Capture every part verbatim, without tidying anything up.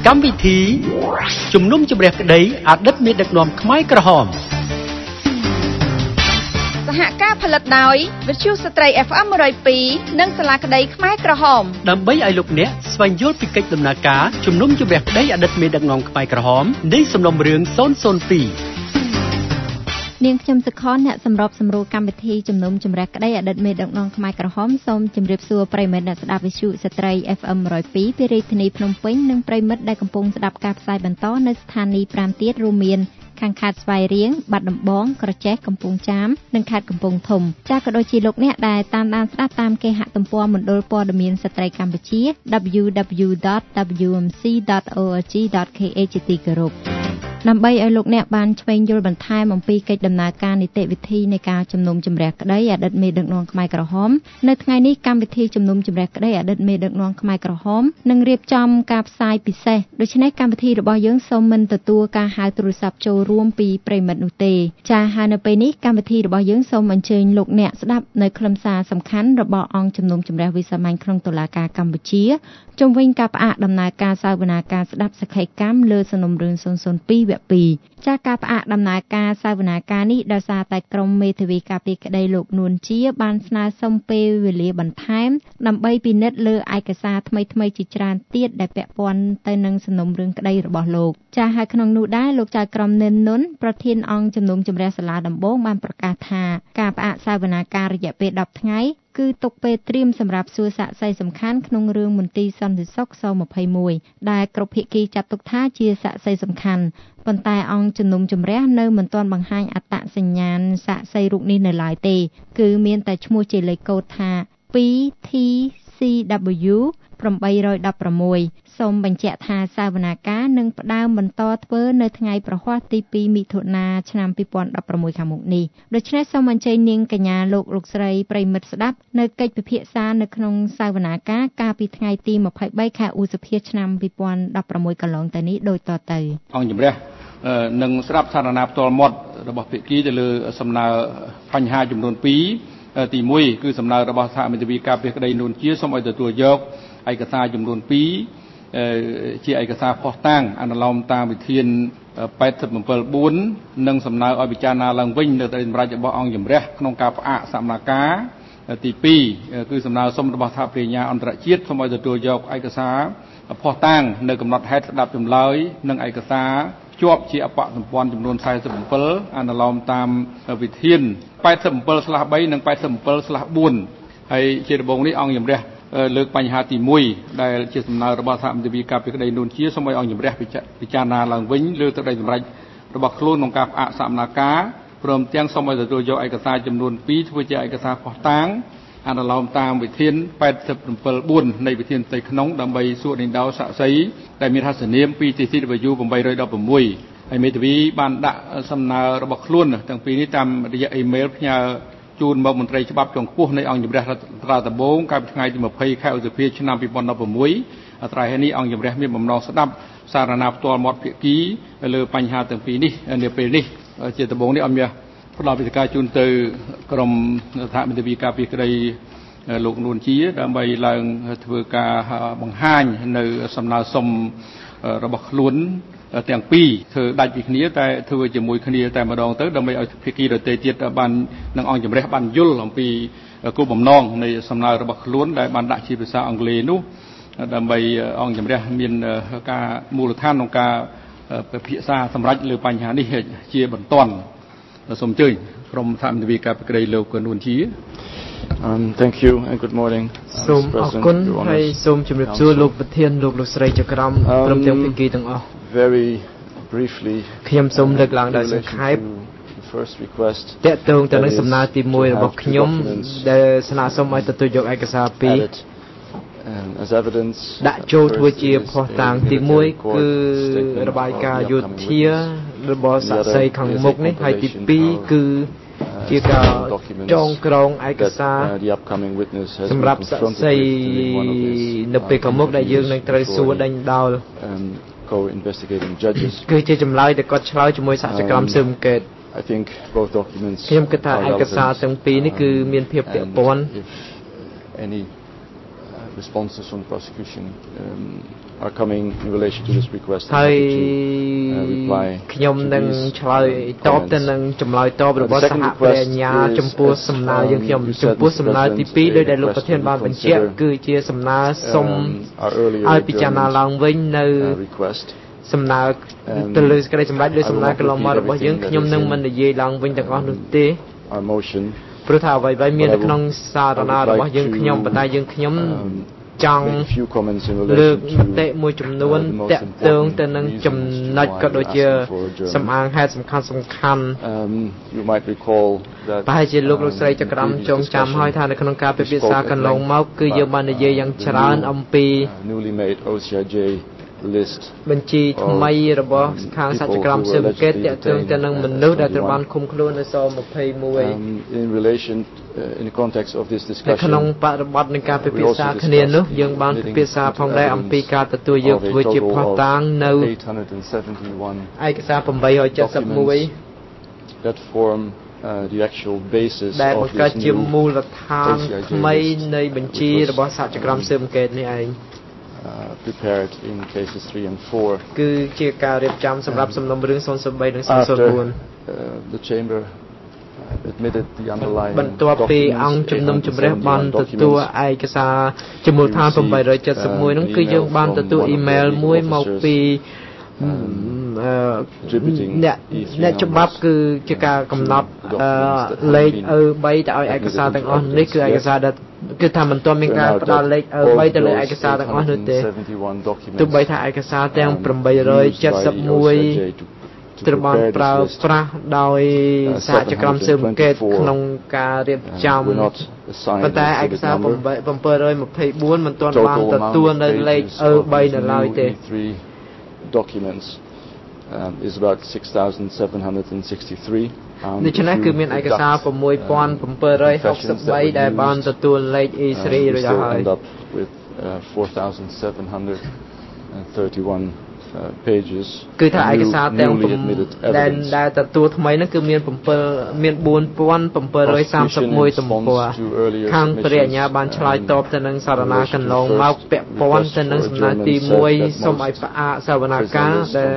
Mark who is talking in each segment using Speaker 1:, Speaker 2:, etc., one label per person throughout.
Speaker 1: កម្មវិធីជំនុំជម្រះក្តីអតីតមេដឹកនាំខ្មែរក្រហម
Speaker 2: សហការផលិតដោយវិទ្យុស្ត្រី เอฟ เอ็ม one oh two និងសាលាក្តីខ្មែរក្រហម
Speaker 1: ដើម្បីឲ្យលោកអ្នកស្វែងយល់ពីកិច្ចដំណើរការជំនុំជម្រះក្តីអតីតមេដឹកនាំខ្មែរក្រហមនៃសំណុំរឿងศูนย์ศูนย์two
Speaker 3: នាងខ្ញុំសុខនអ្នកសម្របសម្រួលកម្មវិធីជំនុំជម្រះក្តីអតីតមេដឹកនាំខ្មែរក្រហមសូមជម្រាបសួរប្រិយមិត្តអ្នកស្ដាប់វិទ្យុស្ត្រី เอฟ เอ็ม one oh two ពីរាជធានីភ្នំពេញនិងប្រិយមិត្តដែលកំពុងស្ដាប់ការផ្សាយបន្តនៅស្ថានីយ៍fiveទៀតរួមមានខាងខេត្តស្វាយរៀងបាត់ដំបងក្រចេះកំពង់ចាមនិងខេត្តកំពង់ធំចា៎ក៏ដូចជាលោកអ្នកដែលតាមដានស្ដាប់តាមគេហទំព័រមណ្ឌលព័ត៌មានស្ត្រីកម្ពុជា double-u double-u double-u dot w m c dot org dot k h ជាទីគោរពដើម្បីឲ្យលោកអ្នកបានឆ្វេងយល់បន្ថែមអំពីកិច្ចដំណើរការនីតិវិធីនៃការជំនុំជម្រះក្តីអតីតមេដឹកនាំខ្មែរក្រហមនៅថ្ងៃនេះកម្មវិធីជំនុំជម្រះក្តីអតីតមេដឹកនាំខ្មែរក្រហមនឹងរៀបចំការផ្សាយពិសេសដូច្នេះកម្មវិធីរបស់យើងសូមមិនទទួលការហៅទូរស័ព្ទចូលរួមពីប្រិយមិត្តនោះទេចា៎ហើយនៅពេលនេះកម្មវិធីរបស់យើងសូមអញ្ជើញលោកអ្នកស្ដាប់នៅខ្លឹមសារសំខាន់របស់អង្គជំនុំជម្រះវិសាមញ្ញក្នុងតុលាការកម្ពុជាជុំវិញការផ្អាកដំណើរការសាវនាការស្ដាប់សក្ខីកម្មលើសំណុំរឿងศูนย์ศูนย์twoវគ្គtwoចាស់ការផ្អាកដំណើរការសាវនាការនេះដោយសារតែក្រុមមេធាវីការពារក្តីលោកនួនជាបានស្នើសុំពេលវេលាបន្ថែមដើម្បីពិនិត្យលើឯកសារថ្មីៗជាច្រើនទៀតដែលពាក់ព័ន្ធទៅនឹងសំណុំរឿងក្តីរបស់លោកចាស់ហើយក្នុងនោះដែរលោកចៅក្រមនិននុនប្រធានអង្គជំនុំជម្រះសាលាដំបងបានប្រកាសថាការផ្អាកសាវនាការរយៈពេលtenថ្ងៃគឺទុកពេលត្រៀមសម្រាប់សួរសាកសីសំខាន់ក្នុងរឿងមន្ទីរសន្តិសុខសtwenty-oneដែលគ្រប់ភាគីចាត់ទុកថាជាសាកសីសំខាន់ប៉ុន្តែអង្គជំនុំជម្រះនៅមិនទាន់បង្ហាញអត្តសញ្ញាណសាកសីរូបនេះនៅឡើយទេគឺមានតែឈ្មោះជាលេខកូដថា two T C W eight one sixសូមបញ្ជាក់ថាសាវនាការនឹងផ្ដើមបន្តធ្វើនៅថ្ងៃប្រហ័សទីtwoមិថុនាឆ្នាំtwenty sixteenខាងមុខនេះដូច្នេះសូមអញ្ជើញនាងកញ្ញាលោកលោកស្រីប្រិមិត្តស្ដាប់នៅកិច្ចពិភាក្សានៅក្នុងសាវនាការកាលពីថ្ងៃទីtwenty-threeខែឧសភាឆ្នាំtwenty sixteenកន្លងទៅនេះដូចតទៅ
Speaker 4: អង្គជំរះនឹងស្ដាប់សារណាផ្ទាល់មាត់របស់ភាគីទៅលើសំណើបញ្ហាចំនួនtwoទីoneគឺសំណើរបស់សហមេធាវីការពារក្តីនួនជាសូមឲ្យទទួលយកឯកសារចំនួនtwoជាឯកសារផុសតាងអនុលោមតាមវិធានeighty-seven fourនិងសំណើឲ្យពិចារណាឡើងវិញនៅតាមសម្រាប់របស់អង្គជំរះក្នុងការផ្អាកសកម្មភាពទីtwoគឺសំណើសុំរបស់ថាប្រញ្ញាអន្តរជាតិសូមឲ្យទទួលយកឯកសារផុសតាងនៅកំណត់ហេតុស្ដាប់ចម្លើយនិងឯកសារជាប់ជាអបសម្ព័ន្ធចំនួនforty-sevenអនុលោមតាមវិធានeighty-seven slash threeនិងeighty-seven slash fourហើយជាដំបូងនេះអង្គជំរះលើកបញ្ហាទីoneដែលជាសំណើរបស់សហមេធាវីការពារក្តីនួនជាសូមឲ្យអង្គជំរះពិចារណាឡើងវិញលើទឹកដីសម្រេចរបស់ខ្លួនក្នុងការផ្អាកសកម្មភាពព្រមទាំងសូមឲ្យទទួលយកឯកសារចំនួនtwoធ្វើជាឯកសារផុសតាងអនុលោមតាមវិធានeighty-seven fourនៃវិធានផ្ទៃក្នុងដើម្បីសួរដេញដោលសាក្សីដែលមានហត្ថនាមtwo T C W eight one sixហើយមេធាវីបានដាក់សំណើរបស់ខ្លួនទាំងពីរនេះតាមរយៈអ៊ីមែលផ្ញើជូនមកមន្ត្រីច្បាប់ជាន់ខ្ពស់នៃអង្គជំរះរដ្ឋាភិបាលដំបងកាលពីថ្ងៃទីtwentyខែឧសភាឆ្នាំtwenty sixteenអត្រៃនេះអង្គជំរះមានបំណងស្ដាប់សារណាផ្ទាល់មាត់ភាគីលើបញ្ហាទាំងពីរនេះនាពេលនេះជាដំបូងនេះអង្គមានផ្ដល់វិធានការជូនទៅក្រុមសហមេធាវីការពារក្តីលោកនួនជាដើម្បីឡើងធ្វើការបង្ហាញនៅសំណើសុំរបស់ខ្លួនទាំងពីរធ្វើដាច់ពីគ្នាតែធ្វើជាមួយគ្នាតែម្ដងទៅដើម្បីឲ្យភាគីដទៃទៀតបាននឹងអង្គជំរះបានយល់អំពីគោលបំណងនៃសំណើរបស់ខ្លួនដែលបានដាក់ជាភាសាអង់គ្លេសនោះដើម្បីអង្គជំរះមានការមូលដ្ឋានក្នុងការពិភាក្សាសម្រាប់លើបញ្ហានេះជាបន្ទាន់សូមអញ្ជើញក្រុមសហមេធាវីការពារក្តីលោកនួនជា
Speaker 5: Um thank you and good morning
Speaker 6: សូមអរគុណហើយសូមជម្រាបសួរលោកប្រធានលោកលោកស្រីចក្រមព្រមទាំងភាគីទាំងអស់
Speaker 5: very briefly
Speaker 6: ខ្ញុំសូមលើកឡើងដោយសង្ខេប
Speaker 5: first request
Speaker 6: តកតងទៅនឹងសំណើទីoneរបស់ខ្ញុំដែលស្នើសុំឲ្យទទួលយកឯកសារtwo
Speaker 5: as evidence
Speaker 6: ដាក់ចូលធ្វើជាភស្តុតាងទីoneគឺរបាយការណ៍យោធារបស់សាក្សីខាងមុខនេះហើយទីtwoគឺជាការចងក្រងឯកសារសម្រាប់សាក្សីនៅពេលខាងមុខដែលយើងនឹងត្រូវសួរដេញដោល
Speaker 5: co-investigating judges
Speaker 6: គឺជាចម្លើយដែលគាត់ឆ្លើយជាមួយសហកម្មស៊ើបអង្កេត
Speaker 5: I think both documents
Speaker 6: ខ្ញុំគិតថាឯកសារទាំងពីរនេះគឺមានភាពពាក់ព័ន្ធ
Speaker 5: any responses from the prosecution um, are coming in relation to this request.
Speaker 6: ហើយខ្ញុំនឹងឆ្លើយតបទៅនឹងចម្លើយតបរបស់សហប្រញ្ញាចំពោះសំណើយើងខ្ញុំចំពោះសំណើទីពីរដោយដែលលោកប្រធានបានបញ្ជាក់គឺជាសំណើសុំឲ្យពិចារណាឡើងវិញនៅសំណើទៅលើសេចក្តីសម្រេចលើសំណើកន្លងមករបស់យើងខ្ញុំនឹងមិននិយាយឡើងវិញទាំងអស់នោះទេព្រោះថាអ្វីៗមាននៅក្នុងសារណារបស់យើងខ្ញុំប៉ុន្តែយើងខ្ញុំចង់លើកមតិមួយចំនួនតាក់ទងទៅនឹងចំណុចក៏ដូចជាសំអាងហេតុសំខាន់សំខាន់ប្រហែលជាលោកលោកស្រីចក្រមចងចាំហើយថានៅក្នុងការពិភាក្សាកន្លងមកគឺយើងបាននិយាយយ៉ាងច្រើនអំពីបញ្ជីថ្មីរបស់ខាងសច្ចក្រមស៊ើបអង្កេតតាក់ទងទៅនឹងមនុស្សដែលត្រូវបានឃុំខ្លួននៅស-ยี่สิบเอ็ด
Speaker 5: in relation uh, in the context of this discussion
Speaker 6: ក្នុងបរិបទនៃការពិភាក្សាគ្នានោះយើងបានពិភាក្សាផងដែរអំពីការទទួលយកធ្វើជាភស្តុតាងនៅឯកសារeight seventy-one
Speaker 5: that form uh, the actual basis
Speaker 6: ដែលបង្កើតជាមូលដ្ឋានថ្មីនៃបញ្ជីរបស់សច្ចក្រមស៊ើបអង្កេតនេះឯង
Speaker 5: Uh, prepared in cases three and four
Speaker 6: គឺជាការរៀបចំសម្រាប់សំណុំរឿងzero threeនិងzero four
Speaker 5: the chamber admitted the underlying
Speaker 6: បន្ទាប់ពីអង្គជំនុំជម្រះបានទទួលឯកសារជាមូលដ្ឋានeight seventy-oneនោះគឺយើងបានទទួលអ៊ីមែលមួយមកពីអ្នកអ្នកច្បាប់គឺជាការកំណត់លេខ E three ទៅឲ្យឯកសារទាំងអស់នេះគឺឯកសារដែលគឺថាមិនទាន់មានការផ្ដល់លេខ E three ទៅលើឯកសារទាំងអស់នោះទេទោះបីថាឯកសារទាំងeight seventy-oneត្រូវបានប្រើប្រាស់ដោយសហជីវកម្មស៊ើបអង្កេតក្នុងការរៀបចំប៉ុន្តែឯកសារseven twenty-fourមិនទាន់បានទទួលនៅលេខ E three នៅឡើយទេ
Speaker 5: documents um, is about six thousand seven hundred sixty-three
Speaker 6: ដូច្នេះគឺមានឯកសារsix thousand seven hundred sixty-threeដែលបានទទួលលេខ E three រួចហើយ
Speaker 5: with uh, four thousand seven hundred thirty-one uh, pages
Speaker 6: គឺថាឯកសារទាំងដែលដែលទទួលថ្មីហ្នឹងគឺមាន7មានfour thousand seven hundred thirty-oneទំព័រខាងព្រះអាជ្ញាបានឆ្លើយតបទៅនឹងសារណាកន្លងមកពាក់ព័ន្ធទៅនឹងសំណើទីoneសូមឲ្យផ្អាកសវនកម្មដែល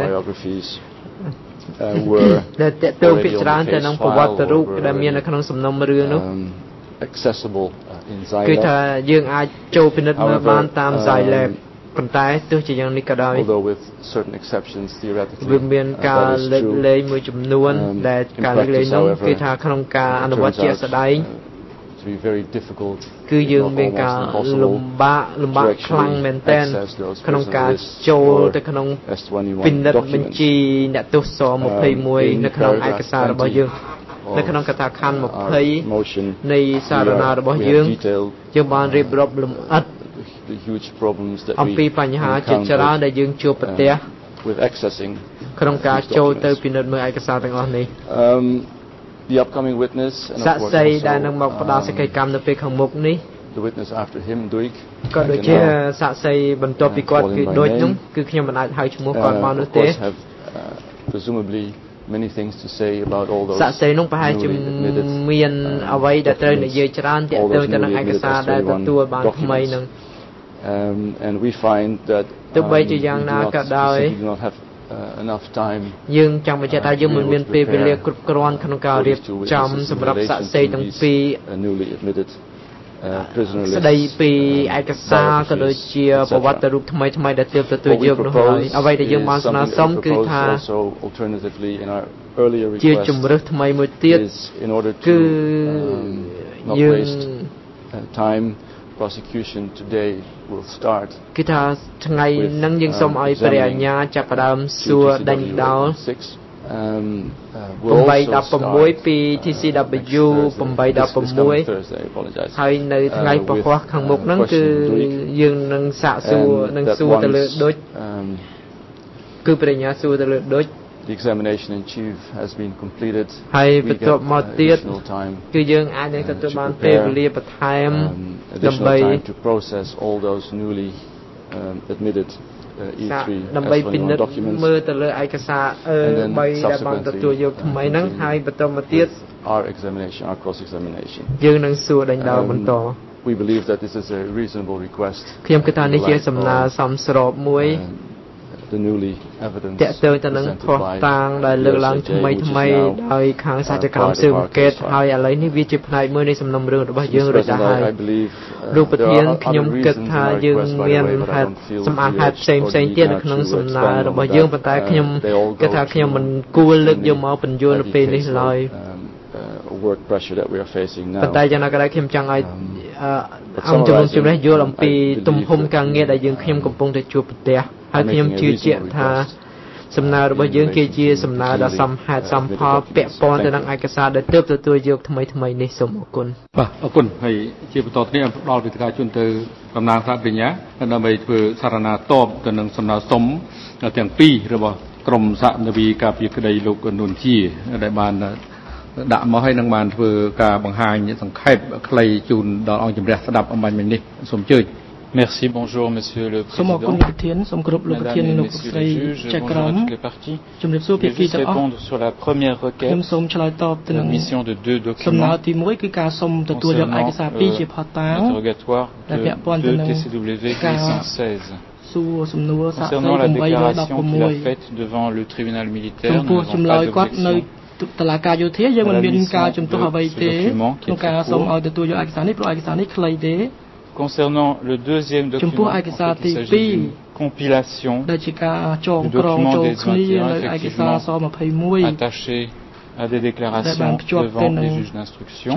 Speaker 6: ដែលតេតងពិចារណាទៅនឹងប្រវត្តិរូបដែលមាននៅក្នុងសំណុំរឿងនោះ
Speaker 5: accessible in Xylab
Speaker 6: គឺថាយើងអាចចូលពិនិត្យមើលបានតាម Xylab ប៉ុន្តែទោះជាយ៉ាងនេះក៏ដោយ
Speaker 5: although with certain exceptions theoretically
Speaker 6: វាមានការលេចលែងមួយចំនួនដែលការលេចលែងនោះគឺថាក្នុងការអនុវត្តជាក់ស្ដែង
Speaker 5: to be very difficult
Speaker 6: គឺយើងមានការលំបាកលំបាកខ្លាំងមែនទែនក្នុងការចូលទៅក្នុងពិនិត្យបញ្ជីអ្នកទោសស-ยี่สิบเอ็ดនៅក្នុងឯកសាររបស់យើងនៅក្នុងកថាខណ្ឌtwentyនៃសារណារបស់យើងយើងបានរៀបរាប់លម្អិតអំពីបញ្ហាជាច្រើនដែលយើងជួបប្រទះ
Speaker 5: with accessing
Speaker 6: ក្នុងការចូលទៅពិនិត្យមើលឯកសារទាំងអស់នេះ
Speaker 5: the upcoming witness
Speaker 6: សាក្សីដែលនឹងមកផ្ដល់សេចក្តីកម្មនៅពេលខាងមុខនេះ
Speaker 5: the witness after him Duik
Speaker 6: ក៏ដូចជាសាក្សីបន្ទាប់ពីគាត់គឺដូចនោះគឺខ្ញុំមិនអាចហៅឈ្មោះគាត់បាននោះទេ
Speaker 5: presumably many things to say about all those
Speaker 6: សាក្សីនោះប្រហែលជាមានអ្វីដែលត្រូវនិយាយច្រើនទាក់ទងទៅនឹងឯកសារដែលទទួលបានថ្មីនឹង
Speaker 5: um and we find that
Speaker 6: ទោះបីជាយ៉ាងណាក៏ដោយ
Speaker 5: Uh, enough time
Speaker 6: យើងចង់បញ្ជាក់ថាយើងមិនមានពេលវេលាគ្រប់គ្រាន់ក្នុងការរៀបចំសម្រាប់សាក្សីទាំងពីរ
Speaker 5: newly admitted uh, prisoner list
Speaker 6: ស្ដីពីឯកសារក៏ដូចជាប្រវត្តិរូបថ្មីថ្មីដែលទើបទទួលយកនោះហើយអ្វីដែលយើងបានស្នើសុំគឺថា
Speaker 5: alternatively in our earlier request
Speaker 6: ជាជំរើសថ្មីមួយទៀត
Speaker 5: in order to
Speaker 6: គឺ
Speaker 5: not waste time prosecution today will start
Speaker 6: គឺថាថ្ងៃហ្នឹងយើងសូមឲ្យព្រះអាជ្ញាចាប់ផ្ដើមសួរដេញដោល
Speaker 5: um
Speaker 6: eight sixteen ពី T C W eight sixteen ហើយនៅថ្ងៃពហុខាងមុខហ្នឹងគឺយើងនឹងសាកសួរនឹងសួរទៅលើដូចគឺព្រះអាជ្ញាសួរទៅលើដូច
Speaker 5: the examination in chief has been completed
Speaker 6: ហើយបន្ទាប់មកទៀតគឺយើងអាចនឹងទទួលបានពេលវេលាបន្ថែមដើម្បី
Speaker 5: to process all those newly um, admitted uh, E three
Speaker 6: ដើម្បីពិនិត្យមើលទៅលើឯកសារអឺ3ដែលបានទទួលយកថ្មីហ្នឹងហើយបន្តមកទៀត
Speaker 5: our examination our cross examination
Speaker 6: យើងនឹងសួរដេញដោលបន្ត
Speaker 5: we believe that this is a reasonable request.
Speaker 6: ខ្ញុំគិតថានេះជាសំណើសមស្របមួយ
Speaker 5: The newly evidence
Speaker 6: តើតើទៅនឹងផុសតាងដែលលើកឡើងថ្មីថ្មីដោយខាងសហជីវកម្មស៊ើបអង្កេតហើយឥឡូវនេះវាជាផ្នែកមួយនៃសំណុំរឿងរបស់យើងរួចទៅហើយលោកប្រធានខ្ញុំគិតថាយើងមានហេតុសំអាងហេតុផ្សេងផ្សេងទៀតនៅក្នុងសំណើរបស់យើងប៉ុន្តែខ្ញុំគិតថាខ្ញុំមិនគួរលើកយកមកបញ្យល់នៅពេលនេះឡើយ
Speaker 5: work pressure that we are facing now
Speaker 6: ប៉ុន្តែយ៉ាងណាក៏ដោយខ្ញុំចង់ឲ្យអង្គជំនុំជម្រះយល់អំពីទំហំការងារដែលយើងខ្ញុំកំពុងតែជួបប្រទះហើយខ្ញុំជឿជាក់ថាសំណើរបស់យើងគឺជាសំណើដ៏សមហេតុសមផលពាក់ព័ន្ធទៅនឹងឯកសារដែលទើបទទួលយកថ្មីថ្មីនេះសូមអរគុណ
Speaker 4: បាទអរគុណហើយជាបន្តនេះផ្ដល់វិធានជូនទៅតំណាងសាធារណរដ្ឋដើម្បីធ្វើសារណាតបទៅនឹងសំណើសុំទាំងពីររបស់ក្រមសហនវីការពារក្តីលោកនួនជាដែលបានដាក់មកឲ្យនឹងបានធ្វើការបង្ហាញសង្ខេបខ្លីជូនដល់អង្គជំរះស្ដាប់អំបញ្ញមិញនេះសូមអញ្ជើញ
Speaker 7: Merci, bonjour Monsieur le Président. Mesdames et Messieurs les juges, bonjour à toutes les parties. Je vais juste répondre sur la première requête, la mission de deux documents concernant l'interrogatoire de deux T C W huit cent seize. Concernant la déclaration qu'il a faite devant le tribunal militaire, nous n'avons pas d'objection.
Speaker 8: តឡាការយោធាយើងមិនមានការជំទាស់អ្វីទេក្នុងការសូមឲ្យទទួលយកឯកសារនេះព្រោះឯកសារនេះខ្លីទេ
Speaker 7: Concernant le deuxième document, en fait, il s'agit d'une compilation du document des vingt et un effectivement attaché à des déclarations devant les juges d'instruction.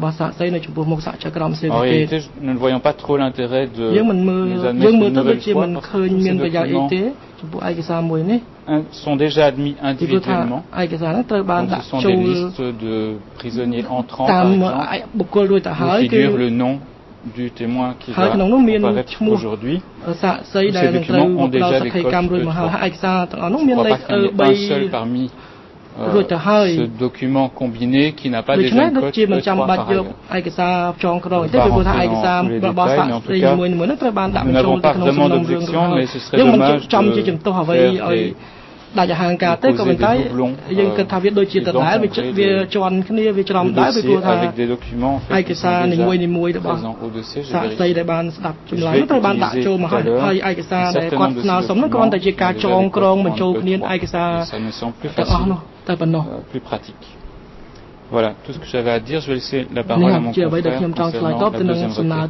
Speaker 7: En réalité, nous ne voyons pas trop l'intérêt de nous admettre une nouvelle fois parce que tous ces documents sont déjà admis individuellement. Donc, ce sont des listes de prisonniers entrants, par exemple, où figure le nom du témoin qui va apparaître aujourd'hui. Ces documents ont déjà des codes de trois. Je ne crois pas qu'il y ait un seul parmi euh, ce document combiné qui n'a pas déjà un code de trois par ailleurs. Je ne vais pas rentrer dans tous les détails, mais en tout cas, nous n'avons pas vraiment d'objection, mais ce serait dommage de faire des ដាច់ហាងការទេក៏ប៉ុន្តែយើងគិតថាវាដូចជាដដែលវាវាជន់គ្នាវាច្រំដែរពីព្រោះថាឯកសារនីមួយនីមួយរបស់សាក្សីដែលបានស្ដាប់ចម្លើយត្រូវបានដាក់ចូលមកហើយឯកសារដែលគាត់ស្នើសុំនោះគ្រាន់តែជាការចងក្រងបញ្ចូលគ្នាឯកសារទាំងអស់នោះតែប៉ុណ្ណោះ Voilà, tout ce que j'avais à dire, je vais laisser la parole à mon confrère concernant la deuxième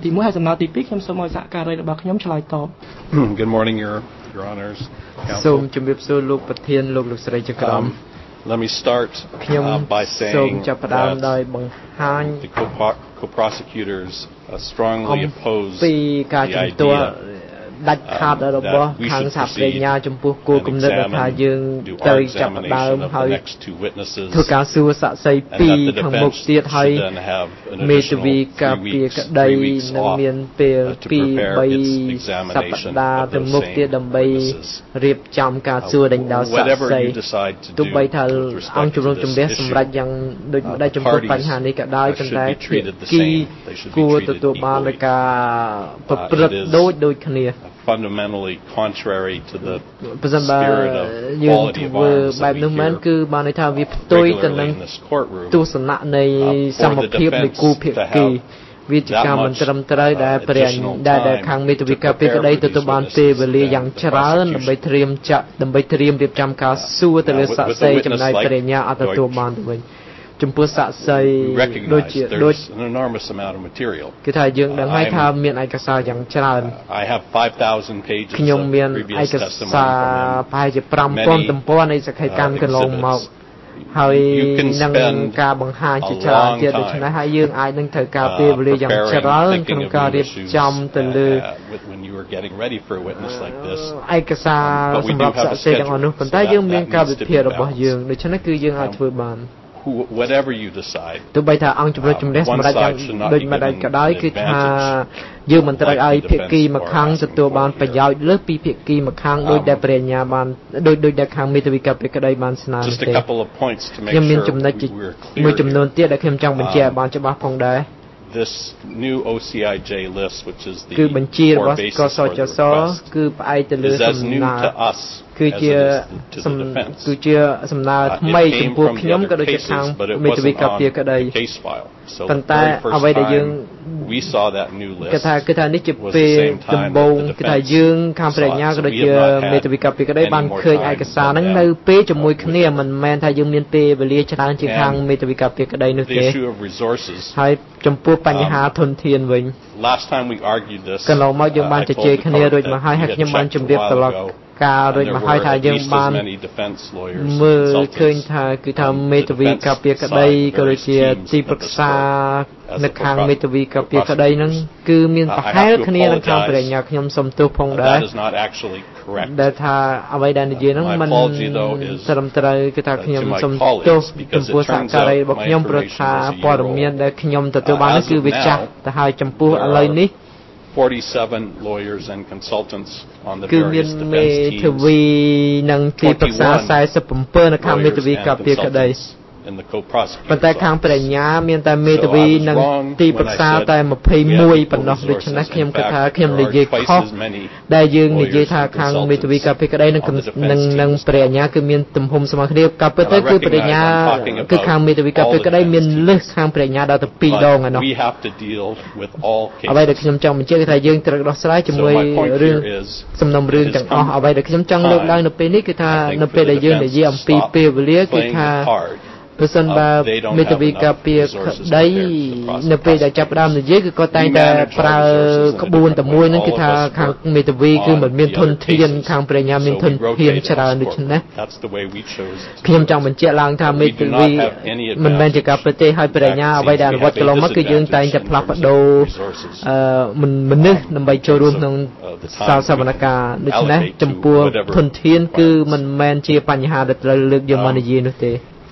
Speaker 7: requête.
Speaker 9: Good morning, Your, Your Honors. Um, let me start uh, by saying that the co-prosecutors uh, strongly oppose the idea ដាច់ខាតរបស់ខាងសហប្រញ្ញាចំពោះគោលគំនិតថាយើងទៅចាប់ដើមហើយធ្វើការសួរសាក្សីពីរខាងមុខទៀតហើយមេធាវីការពារក្តីនឹងមានពេលពីរបីសប្តាហ៍ទៅមុខទៀតដើម្បីរៀបចំការសួរដេញដោលសាក្សីទោះបីថាអង្គជំនុំជម្រះសម្រាប់យ៉ាងដូចម្ដេចចំពោះបញ្ហានេះក៏ដោយប៉ុន្តែភាគីគួរទទួលបានដោយការប្រព្រឹត្តដូចដូចគ្នា fundamentally contrary to the spirit of quality of arms that we hear regularly in this courtroom. ទស្សនៈនៃសមភាពនៃគូភាគីវាជាការមិនត្រឹមត្រូវដែលព្រះដែលខាងមេធាវីការពារក្តីទទួលបានពេលវេលាយ៉ាងច្រើនដើម្បីត្រៀមចាក់ដើម្បីត្រៀមរៀបចំការសួរទៅលើសាក្សីចំណែកព្រះញ្ញាអត់ទទួលបានទៅវិញ ចំពោះសាក្សីដូចជាដូចគឺថាយើងដឹងហើយថាមានឯកសារយ៉ាងច្រើន ខ្ញុំមានឯកសារប្រហែលជា five thousand ទំព័រនៃសក្ខីកម្មកន្លងមកហើយនឹងការបង្ហាញជាច្រើនទៀតដូច្នេះហើយយើងអាចនឹងត្រូវការពេលវេលាយ៉ាងច្រើនក្នុងការរៀបចំទៅលើឯកសារសម្រាប់សាក្សីទាំងអស់នោះប៉ុន្តែយើងមានការវិភាគរបស់យើងដូច្នេះគឺយើងអាចធ្វើបាន whatever you decide
Speaker 6: ទោះបីថាអង្គជំនុំជម្រះសម្រាប់យ៉ាងដូចម្ដេចក៏ដោយគឺថាយើងមិនត្រូវឲ្យភាគីម្ខាងទទួលបានប្រយោជន៍លើសពីភាគីម្ខាងដោយដែលព្រះញ្ញាបានដោយដោយដែលខាងមេធាវីការពារក្តីបានស្នើទេខ្ញុំមានចំណុចមួយចំនួនទៀតដែលខ្ញុំចង់បញ្ជាក់ឲ្យបានច្បាស់ផងដែរ
Speaker 9: this new O C I J list which is the
Speaker 6: គឺបញ្ជារបស់កសចសគឺផ្អែកទៅលើសំណើគឺជាគឺជាសំណើថ្មីចំពោះខ្ញុំក៏ដូចជាខាងមេធាវីការពារក្តីប៉ុន្តែអ្វីដែលយើង
Speaker 9: we saw that new list
Speaker 6: គេថាគឺថានេះជាពេលដំបូងគឺថាយើងខាងបរិញ្ញាក៏ដូចជាមេធាវីកាពីក្តីបានឃើញឯកសារហ្នឹងនៅពេលជាមួយគ្នាមិនមែនថាយើងមានពេលវេលាច្រើនជាងខាងមេធាវីកាពីក្តីនោះទេហើយចំពោះបញ្ហាធនធានវិញ
Speaker 9: Last time we argued this
Speaker 6: កន្លងមកយើងបានជជែកគ្នារួចមកហើយហើយខ្ញុំបានជម្រាបត្រឡប់ការរួចមកហើយថាយើងបានមើលឃើញថាគឺថាមេធាវីកាពីក្តីក៏ដូចជាទីប្រឹក្សានៅខាងមេធាវីកាពីក្តីហ្នឹងគឺមានប្រហែលគ្នានឹងខាងបរិញ្ញាខ្ញុំសុំទោសផងដែរដែលថាអ្វីដែលនិយាយហ្នឹងมันត្រឹមត្រូវគឺថាខ្ញុំសុំទោសចំពោះសហការីរបស់ខ្ញុំព្រោះថាព័ត៌មានដែលខ្ញុំទទួលបានគឺវាចាស់ទៅហើយចំពោះឥឡូវនេះ
Speaker 9: forty-seven lawyers and consultants on the
Speaker 6: គឺ
Speaker 9: various
Speaker 6: មានមេ
Speaker 9: defense
Speaker 6: ធាវីនិងទីប្រឹក្សា47នៅខាងមេធាវីកាពីក្តី
Speaker 9: in the co-prosecutor
Speaker 6: ប៉ុន្តែខាងបរិញ្ញាមានតែមេធាវីនិងទីប្រឹក្សាតែ21ប៉ុណ្ណោះដូច្នេះខ្ញុំគិតថាខ្ញុំនិយាយខុសដែលយើងនិយាយថាខាងមេធាវីកាពីក្តីនិងនឹងនឹងបរិញ្ញាគឺមានទំហំស្មើគ្នាក៏ពិតទៅគឺបរិញ្ញាគឺខាងមេធាវីកាពីក្តីមានលើសខាងបរិញ្ញាដល់ទៅពីរដងឯណោះអ្វីដែលខ្ញុំចង់បញ្ជាក់គឺថាយើងត្រូវដោះស្រាយជាមួយរឿងសំណុំរឿងទាំងអស់អ្វីដែលខ្ញុំចង់លើកឡើងនៅពេលនេះគឺថានៅពេលដែលយើងនិយាយអំពីពេលវេលាគឺថាប្រសិនបើមេធាវីកាពីក្តីនៅពេលដែលចាប់ផ្ដើមនិយាយគឺគាត់តែងតែប្រើក្បួនតែមួយហ្នឹងគឺថាខាងមេធាវីគឺមិនមានធនធានខាងបរិញ្ញាមានធនធានច្រើនដូច្នេះខ្ញុំចង់បញ្ជាក់ឡើងថាមេធាវីមិនមែនជាការប្រទេសហើយបរិញ្ញាអ្វីដែលអនុវត្តកន្លងមកគឺយើងតែងតែផ្លាស់ប្ដូរអឺមនុស្សដើម្បីចូលរួមក្នុងសាលសវនកម្មដូច្នេះចំពោះធនធានគឺមិនមែនជាបញ្ហាដែលត្រូវលើកយកមកនិយាយនោះទេ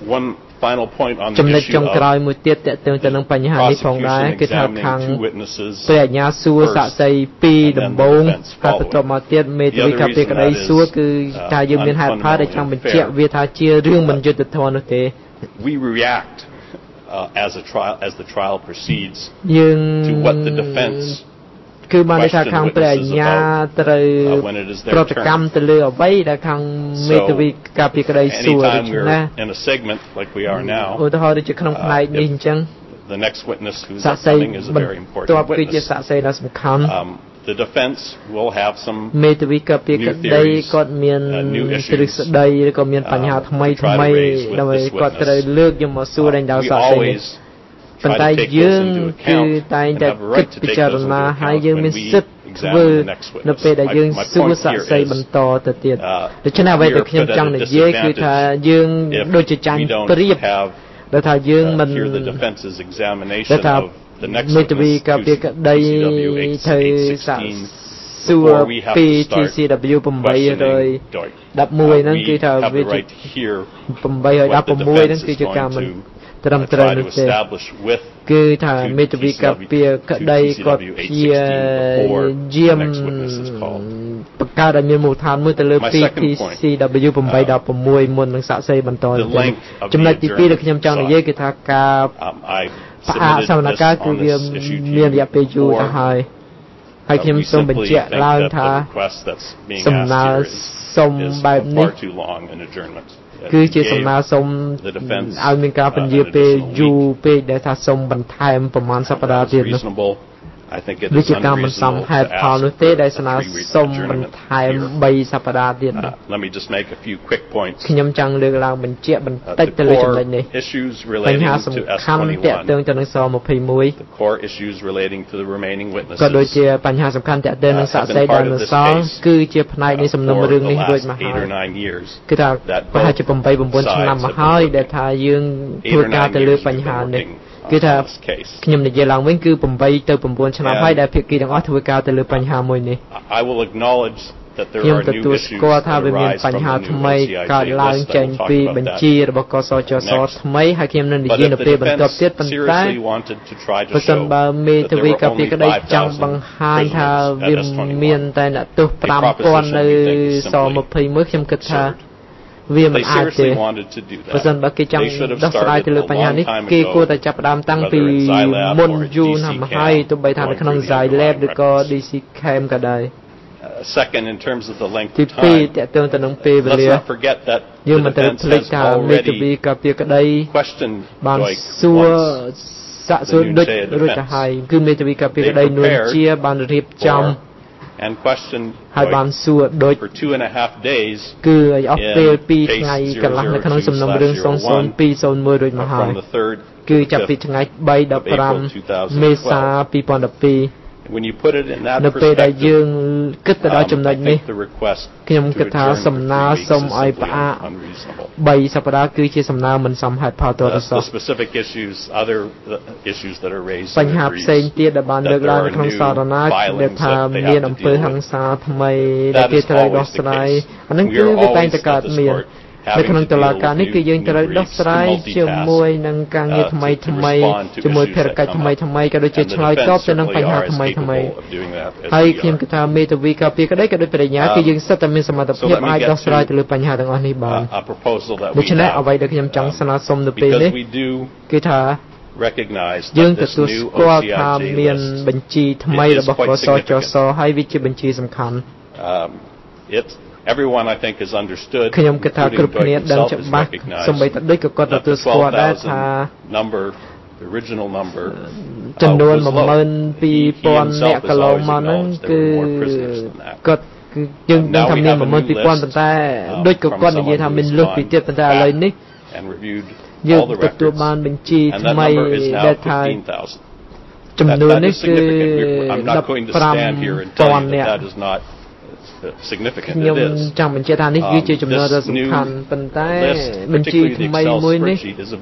Speaker 9: Final point on
Speaker 6: ចំណុចចុងក្រោយមួយទៀតតើតើទៅនឹងបញ្ហានេះផងដែរគឺថាខាងព្រះអាជ្ញាសួរសាក្សីពីរដំបូងហើយបន្ទាប់មកទៀតមេធាវីកាពីក្តីសួរគឺថាយើងមានហេតុផលដែលចង់បញ្ជាក់វាថាជារឿងមិនយុត្តិធម៌នោះទេ
Speaker 9: We react uh, as a trial as the trial proceeds
Speaker 6: យើង
Speaker 9: to what the defense
Speaker 6: គឺបានថាខាងព្រះអាជ្ញាត្រូវប្រតិកម្មទៅលើអ្វីដែលខាងមេធាវីកាពីក្តីសួរដូច្នេះឧទាហរណ៍ដូចជាក្នុងផ្នែកនេះអញ្ចឹង
Speaker 9: The next witness who's coming is a very important witness.
Speaker 6: គឺជាសាក្សីដ៏សំខាន់
Speaker 9: The defense will have some
Speaker 6: មេធាវីកាពីក្តីគាត់មានទ្រឹស្ដីឬក៏មានបញ្ហាថ្មីថ្មីដើម្បីគាត់ត្រូវលើកយកមកសួរដល់សាក្សីនេះប៉ុន្តែយើងគឺតែងតែគិតពិចារណាហើយយើងមានសិទ្ធិធ្វើនៅពេលដែលយើងសួរសាក្សីបន្តទៅទៀតដូច្នេះអ្វីដែលខ្ញុំចង់និយាយគឺថាយើងដូចជាចាញ់ប្រៀបដែលថាយើងមិនដែលថាមេធាវីកាពីក្តីធ្វើសាកសួរពី T C W 811ហ្នឹងគឺថាវាជា816ហ្នឹងគឺជាការមិនត្រឹមត្រូវនោះទេគឺថាមេធាវីកាពីក្តីគាត់ព្យាយាមបង្កើតឲ្យមានមូលដ្ឋានមួយទៅលើ T C W 816មុននឹងសាកសីបន្តចំណុចទីពីរដែលខ្ញុំចង់និយាយគឺថាការផ្អាកសវនកម្មគឺវាមានរយៈពេលយូរទៅហើយហើយខ្ញុំសូមបញ្ជាក់ឡើងថាសំណើសុំបែបនេះគឺជាសំណើសុំឲ្យមានការពន្យាពេលយូរពេកដែលថាសុំបន្ថែមប្រមាណសប្តាហ៍ទៀតនោះវាជាការមិនសមហេតុផលនោះទេដែលស្នើសុំបន្ថែម3សប្តាហ៍ទៀតខ្ញុំចង់លើកឡើងបញ្ជាក់បន្តិចទៅលើចំណុចនេះបញ្ហាសំខាន់ទាក់ទងទៅនឹងស21ក៏ដូចជាបញ្ហាសំខាន់ទាក់ទងនឹងសាក្សីដែលនៅសល់គឺជាផ្នែកនៃសំណុំរឿងនេះរួចមកហើយគឺថាប្រហែលជា8 9ឆ្នាំមកហើយដែលថាយើងធ្វើការទៅលើបញ្ហានេះគឺថាខ្ញុំនិយាយឡើងវិញគឺ8ទៅ9ឆ្នាំហើយដែលភាគីទាំងអស់ធ្វើការទៅលើបញ្ហាមួយនេះខ្ញុំទទួលស្គាល់ថាវាមានបញ្ហាថ្មីកើតឡើងចេញពីបញ្ជីរបស់កសចសថ្មីហើយខ្ញុំនឹងនិយាយនៅពេលបន្ទាប់ទៀតប៉ុន្តែបើសិនបើមេធាវីកាពីក្តីចង់បង្ហាញថាវាមានតែអ្នកទោស5ពាន់នៅស21ខ្ញុំគិតថាវាមិនអាចទេបើសិនបើគេចង់ដោះស្រាយទៅលើបញ្ហានេះគេគួរតែចាប់ផ្ដើមតាំងពីមុនយូរណាស់មកហើយទោះបីថានៅក្នុង Xylab ឬក៏ D C Cam ក៏ដោយ
Speaker 9: Second, in terms of the length of time,
Speaker 6: let's
Speaker 9: not forget that
Speaker 6: the defense has
Speaker 9: already
Speaker 6: questioned សាក់សួរដូចរួចទៅហើយគឺមេធាវីការពារក្តីនួនជាបានរៀបចំ
Speaker 9: and question
Speaker 6: ហើយបានសួរដូច
Speaker 9: for two and a half days
Speaker 6: គឺឲ្យអស់ពេលពីរថ្ងៃកន្លះនៅក្នុងសំណុំរឿង ศูนย์ ศูนย์ ពីរ ศูนย์ មួយ រួចមកហើយគឺចាប់ពីថ្ងៃ 3 ដល់ 5 មេសា ពីរពាន់ដប់ពីរ
Speaker 9: when you put it in that
Speaker 6: នៅពេលដែលយើងគិតទៅដល់ចំណុចនេះខ្ញុំគិតថាសំណើសូមឲ្យផ្អាកបីសប្តាហ៍គឺជាសំណើមិនសមហេតុផលទាល់តែសោះបញ្ហាផ្សេងទៀតដែលបានលើកឡើងក្នុងសារណាដែលថាមានអំពើហិង្សាថ្មីដែលគេត្រូវដោះស្រាយអានឹងគឺវាតែងតែកើតមាននៅក្នុងតុលាការនេះគឺយើងត្រូវដោះស្រាយជាមួយនឹងការងារថ្មីថ្មីជាមួយភារកិច្ចថ្មីថ្មីក៏ដូចជាឆ្លើយតបទៅនឹងបញ្ហាថ្មីថ្មីហើយខ្ញុំគិតថាមេធាវីការពារក្តីក៏ដូចបរិញ្ញាគឺយើងសិតតែមានសមត្ថភាពអាចដោះស្រាយទៅលើបញ្ហាទាំងអស់នេះបានដូច្នេះអ្វីដែលខ្ញុំចង់ស្នើសុំនៅពេលនេះគឺថាយើងទទួលស្គាល់ថាមានបញ្ជីថ្មីរបស់កសចសហើយវាជាបញ្ជីសំខាន់
Speaker 9: Everyone I think has understood
Speaker 6: ខ្ញុំគិតថាគ្រប់គ្នាដឹងច្បាស់សូម្បីតែដូចក៏គាត់ទទួលស្គាល់ដែរថា
Speaker 9: number the original number
Speaker 6: ចំនួន one million two thousand អ្នកកន្លងមកហ្នឹងគឺគាត់គឺយើងដឹងថាមាន one million two thousand ប៉ុន្តែដូចក៏គាត់និយាយថាមានលើសពីទៀតប៉ុន្តែឥឡូវនេះយើងទទួលបានបញ្ជីថ្មីដែលថាចំនួននេះគឺ fifteen thousand អ្នកខ្ញុំចង់បញ្ជាក់ថានេះគឺជាចំនួនដ៏សំខាន់ប៉ុន្តែបញ្ជីថ្មីមួយនេះ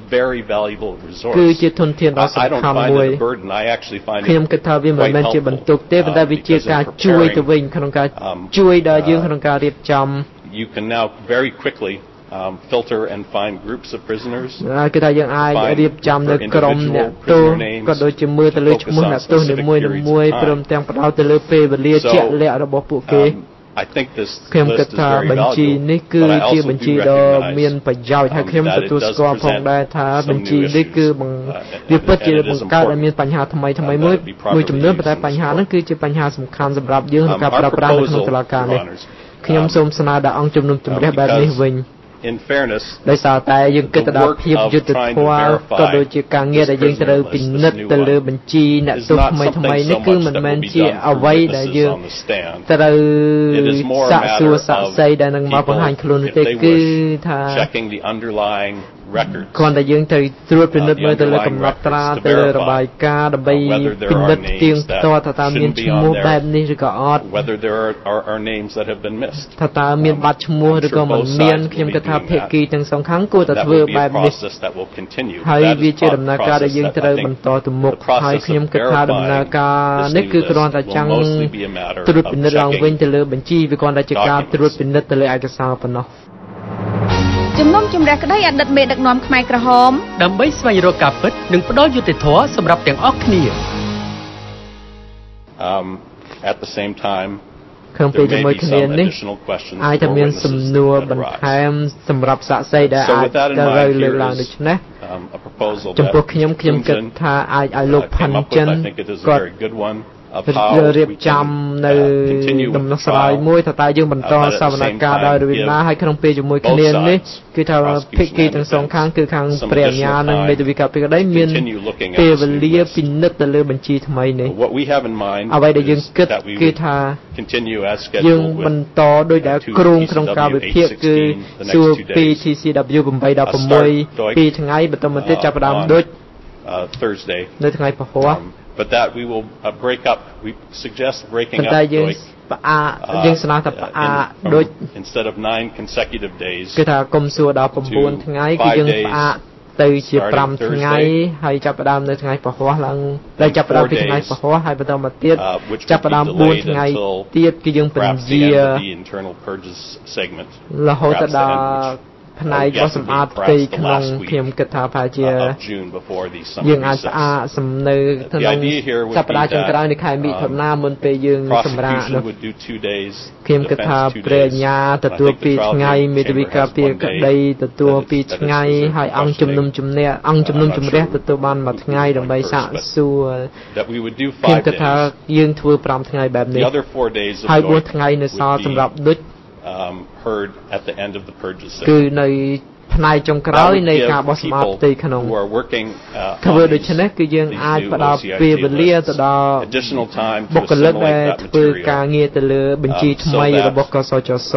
Speaker 6: គឺជាធនធានដ៏សំខាន់មួយខ្ញុំគិតថាវាមិនមែនជាបន្ទុកទេប៉ុន្តែវាជាការជួយទៅវិញក្នុងការជួយដល់យើងក្នុងការរៀបចំ
Speaker 9: You can now very quickly um, filter and find groups of prisoners
Speaker 6: គឺថាយើងអាចរៀបចំនៅក្រុមអ្នកទោសក៏ដូចជាមើលទៅលើឈ្មោះអ្នកទោសនីមួយៗព្រមទាំងផ្ដោតទៅលើពេលវេលាជាក់លាក់របស់ពួកគេ
Speaker 9: I think this
Speaker 6: ខ្ញុំគិតថាបញ្ជីនេះគឺជាបញ្ជីដ៏មានប្រយោជន៍ហើយខ្ញុំទទួលស្គាល់ផងដែរថាបញ្ជីនេះគឺវាពិតជាបង្កើតឲ្យមានបញ្ហាថ្មីថ្មីមួយមួយចំនួនប៉ុន្តែបញ្ហាហ្នឹងគឺជាបញ្ហាសំខាន់សម្រាប់យើងក្នុងការប្រើប្រាស់នៅក្នុងតុលាការនេះខ្ញុំសូមស្នើដល់អង្គជំនុំជម្រះបែបនេះវិញ
Speaker 9: In fairness
Speaker 6: ដោយសារតែយើងគិតទៅដល់ភាពយុត្តិធម៌ក៏ដូចជាការងារដែលយើងត្រូវពិនិត្យទៅលើបញ្ជីអ្នកទោសថ្មីថ្មីនេះគឺមិនមែនជាអ្វីដែលយើងត្រូវសាកសួរសាកសីដែលនឹងមកបង្ហាញខ្លួននោះទេគឺថាគាត់តែយើងត្រូវត្រួតពិនិត្យមើលទៅលើកំណត់ត្រាទៅលើរបាយការណ៍ដើម្បីពិនិត្យទៀងទាត់ថាតើមានឈ្មោះបែបនេះឬក៏អត់ថាតើមានបាត់ឈ្មោះឬក៏មិនមានខ្ញុំគិតថាភាគីទាំងសងខាងគួរតែធ្វើបែបនេះហើយវាជាដំណើរការដែលយើងត្រូវបន្តទៅមុខហើយខ្ញុំគិតថាដំណើរការនេះគឺគ្រាន់តែចង់ត្រួតពិនិត្យឡើងវិញទៅលើបញ្ជីវាគ្រាន់តែជាការត្រួតពិនិត្យទៅលើឯកសារប៉ុណ្ណោះ
Speaker 2: ជំនុំជម្រះក្តីអតីតមេដឹកនាំខ្មែរក្រហម
Speaker 1: ដើម្បីស្វែងរកការពិតនិងផ្ដល់យុត្តិធម៌សម្រាប់ទាំងអស់គ្នា
Speaker 9: Um at the same time
Speaker 6: ក្នុងពេលជាមួយគ្នានេះអាចតែមានសំណួរបន្ថែមសម្រាប់សាកសីដែលអាចត្រូវលើកឡើងដូច្នេះចំពោះខ្ញុំខ្ញុំគិតថាអាចឲ្យលោកផាន់ចិនគាត់ រៀបចំនៅដំណោះស្រាយមួយថាតើយើងបន្តសវនកម្មដោយរបៀបណាហើយក្នុងពេលជាមួយគ្នានេះគឺថាភាគីទាំងសងខាងគឺខាងព្រះអាជ្ញានិងមេធាវីការពារក្តីមានពេលវេលាពិនិត្យទៅលើបញ្ជីថ្មីនេះអ្វីដែលយើងគិតគឺថាយើងបន្តដោយដែលគ្រោងក្នុងការវិភាគគឺសួរពី T C W eight sixteen ពីថ្ងៃបន្តមកទៀតចាប់ផ្ដើមដូច
Speaker 9: Thursday
Speaker 6: នៅថ្ងៃពហុ
Speaker 9: But that we will uh, break up. We suggest breaking up
Speaker 6: uh,
Speaker 9: instead of nine consecutive days.
Speaker 6: គឺថាកុំសួរដល់ nine ថ្ងៃគឺយើងផ្អាកទៅជា five ថ្ងៃហើយចាប់ផ្ដើមនៅថ្ងៃពហុឡើងហើយចាប់ផ្ដើមពីថ្ងៃពហុហើយបន្តមកទៀតចាប់ផ្ដើម four ថ្ងៃទៀតគឺយើងពន្យារហូតដល់ផ្នែករបស់សម្អាតផ្ទៃក្នុងខ្ញុំគិតថាប្រហែលជាយើងអាចស្អាតសំនៅក្នុងសប្តាហ៍ចុងក្រោយនៃខែមិថុនាមុនពេលយើងសម្រាកនោះខ្ញុំគិតថាព្រះអាជ្ញាទទួលពីរថ្ងៃមេធាវីការពារក្តីទទួលពីរថ្ងៃហើយអង្គជំនុំជម្រះអង្គជំនុំជម្រះទទួលបានមួយថ្ងៃដើម្បីសាកសួរខ្ញុំគិតថាយើងធ្វើ five ថ្ងៃបែបនេះហើយfourថ្ងៃនៅសល់សម្រាប់ដូច
Speaker 9: Um, heard at the end of the purges.
Speaker 6: គឺនៅផ្នែកចុងក្រោយនៃការបោះសម្អាតផ្ទៃក្នុងធ្វើដូច្នេះគឺយើងអាចផ្ដល់ពេលវេលាទៅដល់បុគ្គលិកដែលធ្វើការងារទៅលើបញ្ជីថ្មីរបស់កសចស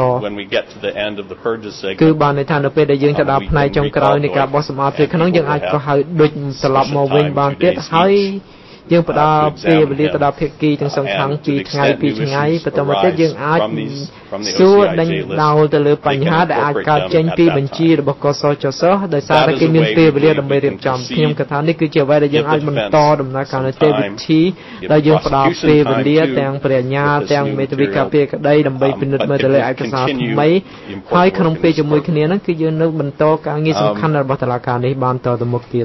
Speaker 6: គឺបានន័យថានៅពេលដែលយើងទៅដល់ផ្នែកចុងក្រោយនៃការបោះសម្អាតផ្ទៃក្នុងយើងអាចក៏ហៅដូចត្រឡប់មកវិញបានទៀតហើយយើងផ្ដល់ពេលវេលាទៅដល់ភាគីទាំងសងខាងពីថ្ងៃពីថ្ងៃបន្តមកទៀតយើងអាចសួរដេញដោលទៅលើបញ្ហាដែលអាចកើតចេញពីបញ្ជីរបស់កសចសដោយសារតែគេមានពេលវេលាដើម្បីរៀបចំខ្ញុំគិតថានេះគឺជាអ្វីដែលយើងអាចបន្តដំណើរការនៅទេវិធីដែលយើងផ្ដល់ពេលវេលាទាំងព្រះញ្ញាទាំងមេធាវីការពារក្តីដើម្បីពិនិត្យមើលទៅលើឯកសារថ្មីហើយក្នុងពេលជាមួយគ្នាហ្នឹងគឺយើងនៅបន្តការងារសំខាន់របស់តុលាការនេះបានតទៅមុខទៀត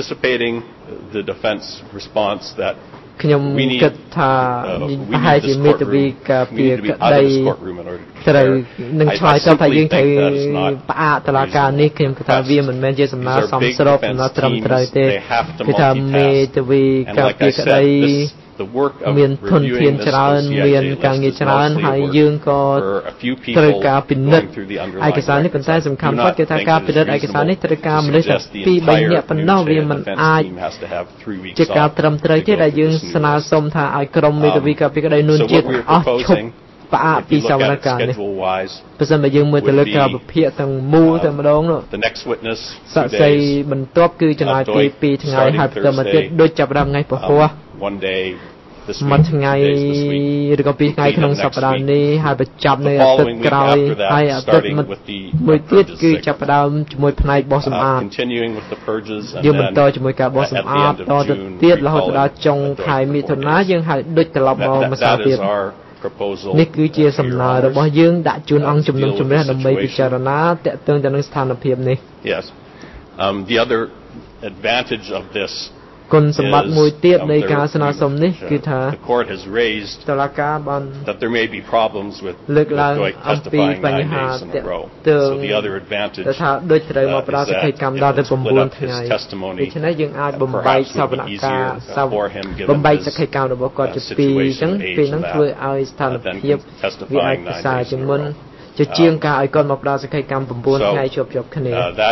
Speaker 9: the defense response that
Speaker 6: ខ្ញុំគិតថាប្រហែលជាមេធាវីការពារក្តីត្រូវនឹងឆ្លើយតបថាយើងត្រូវផ្អាកតុលាការនេះខ្ញុំគិតថាវាមិនមែនជាសំណើសមស្របសំណើត្រឹមត្រូវទេគឺថាមេធាវីការពារក្តីមានធនធានច្រើនមានការងារច្រើនហើយយើងក៏ត្រូវការពិនិត្យឯកសារនេះប៉ុន្តែសំខាន់គាត់គឺថាការពិនិត្យឯកសារនេះត្រូវការមនុស្សតែពីរបីនាក់ប៉ុណ្ណោះវាមិនអាចជាការត្រឹមត្រូវទេដែលយើងស្នើសុំថាឲ្យក្រុមមេធាវីការពារក្តីនួនជាតិអស់ឈប់ផ្អាកពីសវនកម្មនេះបើសិនបើយើងមើលទៅលើការវិភាគទាំងមូលតែម្ដងនោះសាក់សីបន្ទាប់គឺចំណាយពីពីរថ្ងៃហើយបន្តមកទៀតដូចចាប់ផ្ដើមថ្ងៃពហុមួយថ្ងៃឬក៏ពីរថ្ងៃក្នុងសប្តាហ៍នេះហើយបញ្ចប់នៅអាទិត្យក្រោយហើយអាទិត្យមួយទៀតគឺចាប់ផ្ដើមជាមួយផ្នែកបោះសម្អាតយើងបន្តជាមួយការបោះសម្អាតតទៅទៀតរហូតដល់ចុងខែមិថុនាយើងហើយដូចត្រឡប់មកម្សិលទៀតនេះគឺជាសំណើរបស់យើងដាក់ជូនអង្គជំនុំជម្រះដើម្បីពិចារណាតាក់ទងទៅនឹងស្ថានភាពនេះ
Speaker 9: Yes um the other advantage of this
Speaker 6: គុណសម្បត្តិមួយទៀតនៃការស្នើសុំនេះគឺថាតុលាការបានលើកឡើងអំពីបញ្ហាទាក់ទងទៅថាដូចត្រូវមកផ្ដល់សេចក្តីកម្មដល់ទៅ៩ថ្ងៃដូច្នេះយើងអាចបំបែកសវនកម្មបំបែកសេចក្តីកម្មរបស់គាត់ជាពីរអញ្ចឹងពេលហ្នឹងធ្វើឲ្យស្ថានភាពវាអាចប្រសើរជាងមុនជាជាងការឲ្យគាត់មកផ្ដល់សេចក្តីកម្ម៩ថ្ងៃជាប់ជាប់គ្នា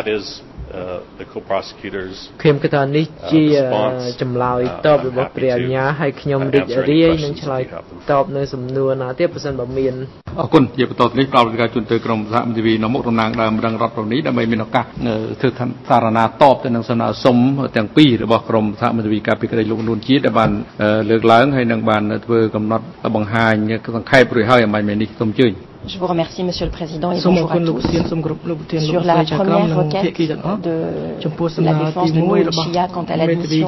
Speaker 9: Uh, the co-prosecutors
Speaker 6: ខ្ញុំគិតថានេះជាចម្លើយតបរបស់ព្រះអញ្ញាហើយខ្ញុំរីករាយនឹងឆ្លើយតបនៅសំណួរណាទៀតបើសិនបើមាន
Speaker 4: អរគុណជាបន្តទៅនេះផ្ដល់វិការជូនទៅក្រុមសហមេធាវីនៅមុខតំណាងដើមរងរដ្ឋនេះដើម្បីមានឱកាសធ្វើសារណាតបទៅនឹងសំណើសុំទាំងពីររបស់ក្រុមសហមេធាវីការពារក្តីលោកនួនជាតិដែលបានលើកឡើងហើយនឹងបានធ្វើកំណត់បង្ហាញសង្ខេបរួចហើយអំបញ្ញនេះសូមអញ្ជើញ
Speaker 10: Je vous remercie, Monsieur le Président, et bonjour à tous. Sur la première requête de la défense de Nour Chia quant à l'admission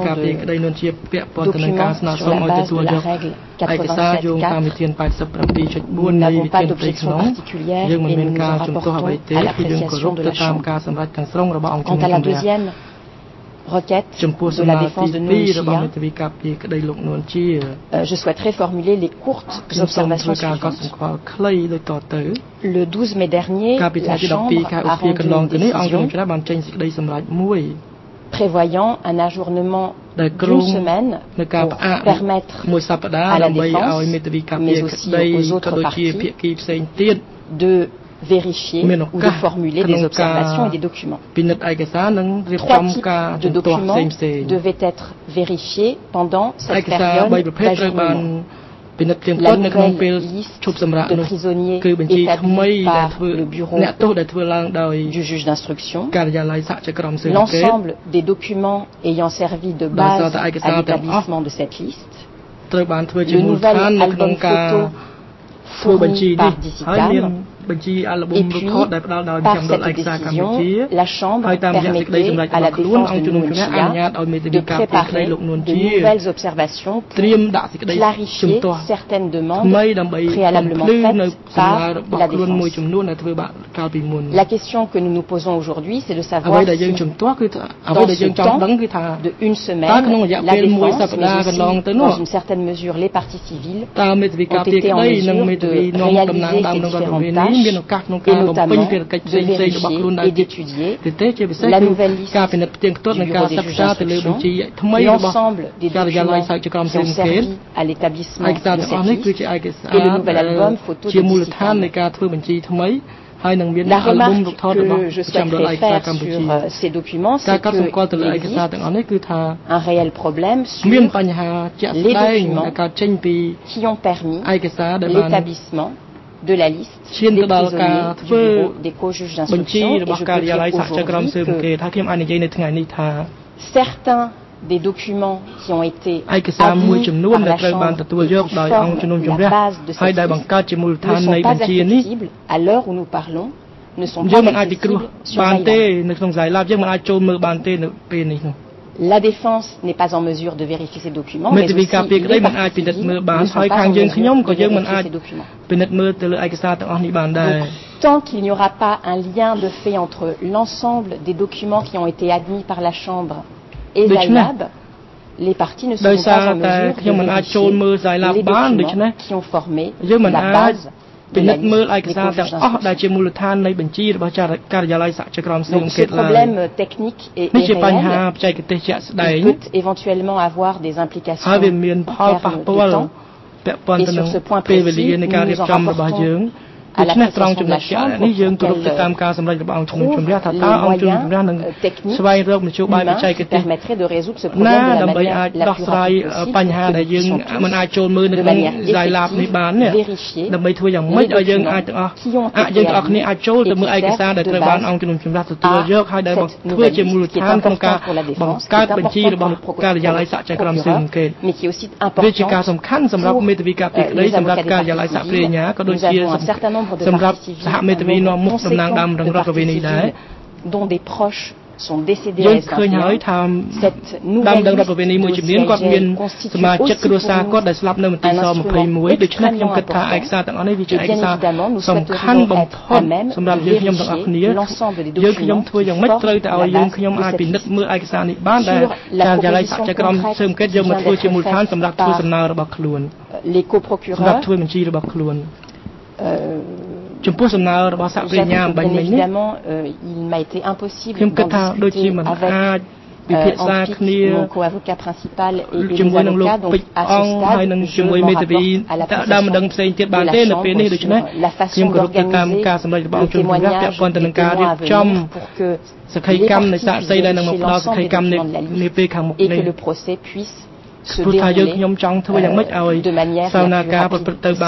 Speaker 10: de documents sur la base de la règle quatre-vingt-sept quatre, nous n'avons pas d'objection particulière et nous nous en rapportons à l'appréciation de la Chambre. Quant à la deuxième requête de la défense de Nour Chia, euh, je souhaiterais formuler les courtes observations suivantes. Le douze mai dernier, la Chambre a rendu une décision prévoyant un ajournement d'une semaine pour permettre à la défense, mais aussi aux autres parties, de vérifier ou de formuler des observations et des documents. Trois types de documents devaient être vérifiés pendant cette période d'ajustement. La nouvelle liste de prisonniers établie par le bureau du juge d'instruction, l'ensemble des documents ayant servi de base à l'établissement de cette liste, le nouvel album photo fourni par Digicam, et puis, par cette décision, la Chambre permettait à la défense de Nour Chia de préparer de nouvelles observations pour clarifier certaines demandes préalablement faites par la défense. La question que nous nous posons aujourd'hui, c'est de savoir si, dans ce temps de une semaine, la défense, mais aussi, dans une certaine mesure, les parties civiles, ont été en mesure de réaliser ces différentes tâches et notamment de vérifier et d'étudier la nouvelle liste du bureau des juges d'instruction, l'ensemble des documents qui ont servi à l'établissement de cette liste et le nouvel album photo de Digicam. La remarque que je souhaiterais faire sur euh, ces documents, c'est qu'il existe un réel problème sur les documents qui ont permis l'établissement de la liste des prisonniers du bureau des co-juges d'instruction. Et je peux dire aujourd'hui que certains des documents qui ont été admis par la Chambre et qui forment la base de cette liste ne sont pas accessibles à l'heure où nous parlons, ne sont pas accessibles sur Zylab. La défense n'est pas en mesure de vérifier ces documents, mais aussi les parties civiles ne sont pas en mesure de vérifier ces documents. Donc, tant qu'il n'y aura pas un lien de fait entre l'ensemble des documents qui ont été admis par la Chambre et Zylab, les parties ne seront pas en mesure de vérifier les documents qui ont formé la base de la liste des co-juges d'instruction. Donc ce problème technique est, est réel. Il peut éventuellement avoir des implications en termes de temps. Et sur ce point précis, nous nous en rapportons à la présidence de la Chambre pour qu'elle trouve les moyens techniques, humains qui permettraient de résoudre ce problème de la manière la plus rapide possible, que nous puissions tous, de manière effective, vérifier les documents qui ont été admis et qui servent de base à cette nouvelle liste qui est importante pour la défense, qui est importante pour le procureur, mais qui est aussi importante pour les avocats des parties civiles. Nous avons un certain nombre de parties civiles, un nombre conséquent de parties civiles dont des proches sont décédés à l'incident. Cette nouvelle liste constitue aussi pour nous un instrument extrêmement important. Et bien évidemment, nous souhaiterions être à même de vérifier l'ensemble des documents qui forment la base de cette liste. Sur la proposition concrète qui vient d'être faite par les coprocureurs, euh, bien évidemment, euh, il m'a été impossible d'en discuter avec euh, ensuite mon co-avocat principal et, et les avocats. Donc à ce stade, je m'en rapporte à la position de la Chambre sur la façon d'organiser le témoignage des témoins à venir pour que les parties vérifient l'ensemble des documents de la liste et que le procès puisse se dérouler euh, de manière la plus rapide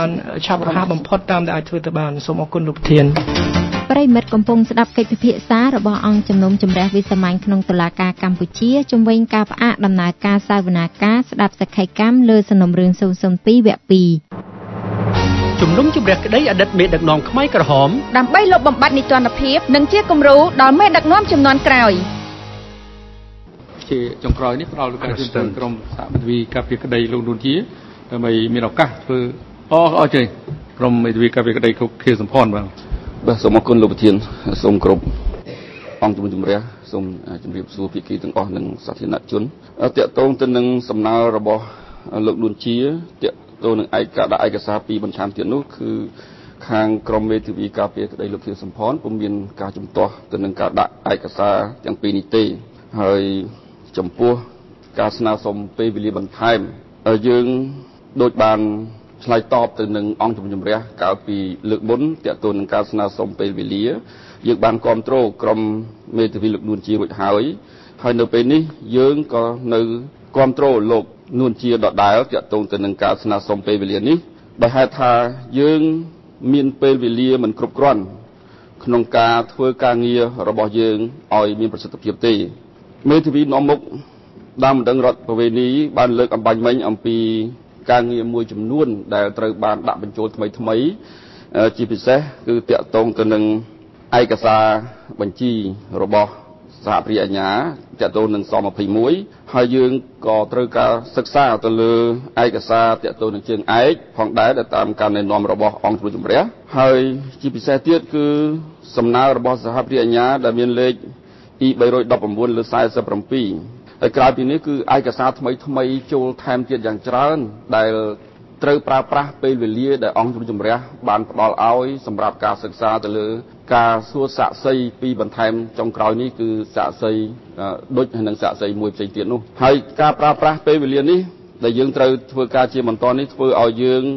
Speaker 10: possible.
Speaker 3: ប្រិមិត្តកំពុងស្ដាប់កិច្ចពិភាក្សារបស់អង្គជំនុំជម្រះវិសាមញ្ញក្នុងតុលាការកម្ពុជាជំវិញការផ្អាកដំណើរការសាវនាការស្ដាប់សក្ខីកម្មលើសំណុំរឿង ศูนย์ ศูนย์ ពីរ វគ្គ ពីរ
Speaker 1: ជំនុំជម្រះក្តីអតីតមេដឹកនាំខ្មែរក្រហម
Speaker 2: ដើម្បីលុបបំបាត់នីតិរដ្ឋភាពនិងជាគំរូដល់មេដឹកនាំជំនាន់ក្រោយ
Speaker 4: ជាចុងក្រោយនេះផ្ដល់ឱកាសជូនទៅក្រុមសហមេធាវីការពារក្តីលោកនួនជាដើម្បីមានឱកាសធ្វើអរអរជើញក្រុមមេធាវីការពារក្តីខុកខៀវសំផនបាទ បាទសូមអរគុណលោកប្រធានសូមគ្រប់អង្គជំនុំជម្រះសូមជម្រាបសួរភាគីទាំងអស់និងសាធារណជនតាក់ទងទៅនឹងសំណើរបស់លោកនួនជាតាក់ទងនឹងឯកដាក់ឯកសារពីរបន្ថែមទៀតនោះគឺខាងក្រុមមេធាវីការពារក្តីលោកខៀវសំផនពុំមានការជំទាស់ទៅនឹងការដាក់ឯកសារទាំងពីរនេះទេហើយចំពោះការស្នើសុំពេលវេលាបន្ថែមយើងដូចបានឆ្លើយតបទៅនឹងអង្គជំនុំជម្រះកាលពីលើកមុនតាក់ទងនឹងការស្នើសុំពេលវេលាយើងបានគ្រប់គ្រងក្រុមមេធាវីលោកនួនជារួចហើយហើយនៅពេលនេះយើងក៏នៅគ្រប់គ្រងលោកនួនជាដដែលតាក់ទងទៅនឹងការស្នើសុំពេលវេលានេះដោយហេតុថាយើងមានពេលវេលាមិនគ្រប់គ្រាន់ក្នុងការធ្វើការងាររបស់យើងឲ្យមានប្រសិទ្ធភាពទេមេធាវីនាំមុខដើមបណ្ដឹងរដ្ឋប្រវេណីបានលើកអំបញ្ញមិញអំពីការងារមួយចំនួនដែលត្រូវបានដាក់បញ្ចូលថ្មីថ្មីជាពិសេសគឺតាក់ទងទៅនឹងឯកសារបញ្ជីរបស់សហព្រាអាជ្ញាតាក់ទងនឹងស ยี่สิบเอ็ด ហើយយើងក៏ត្រូវការសិក្សាទៅលើឯកសារតាក់ទងនឹងជើងឯកផងដែរតាមការណែនាំរបស់អង្គជំនុំជម្រះហើយជាពិសេសទៀតគឺសំណើរបស់សហព្រាអាជ្ញាដែលមានលេខ E 三一九 លើ สี่สิบเจ็ด ហើយក្រៅពីនេះគឺឯកសារថ្មីថ្មីចូលថែមទៀតយ៉ាងច្រើនដែលត្រូវប្រើប្រាស់ពេលវេលាដែលអង្គជំនុំជម្រះបានផ្ដល់ឲ្យសម្រាប់ការសិក្សាទៅលើការសួរសាកសីពីបន្ថែមចុងក្រោយនេះគឺសាកសីដូចនឹងសាកសីមួយផ្សេងទៀតនោះហើយការប្រើប្រាស់ពេលវេលានេះដែលយើងត្រូវធ្វើការជាបន្តនេះធ្វើឲ្យយើង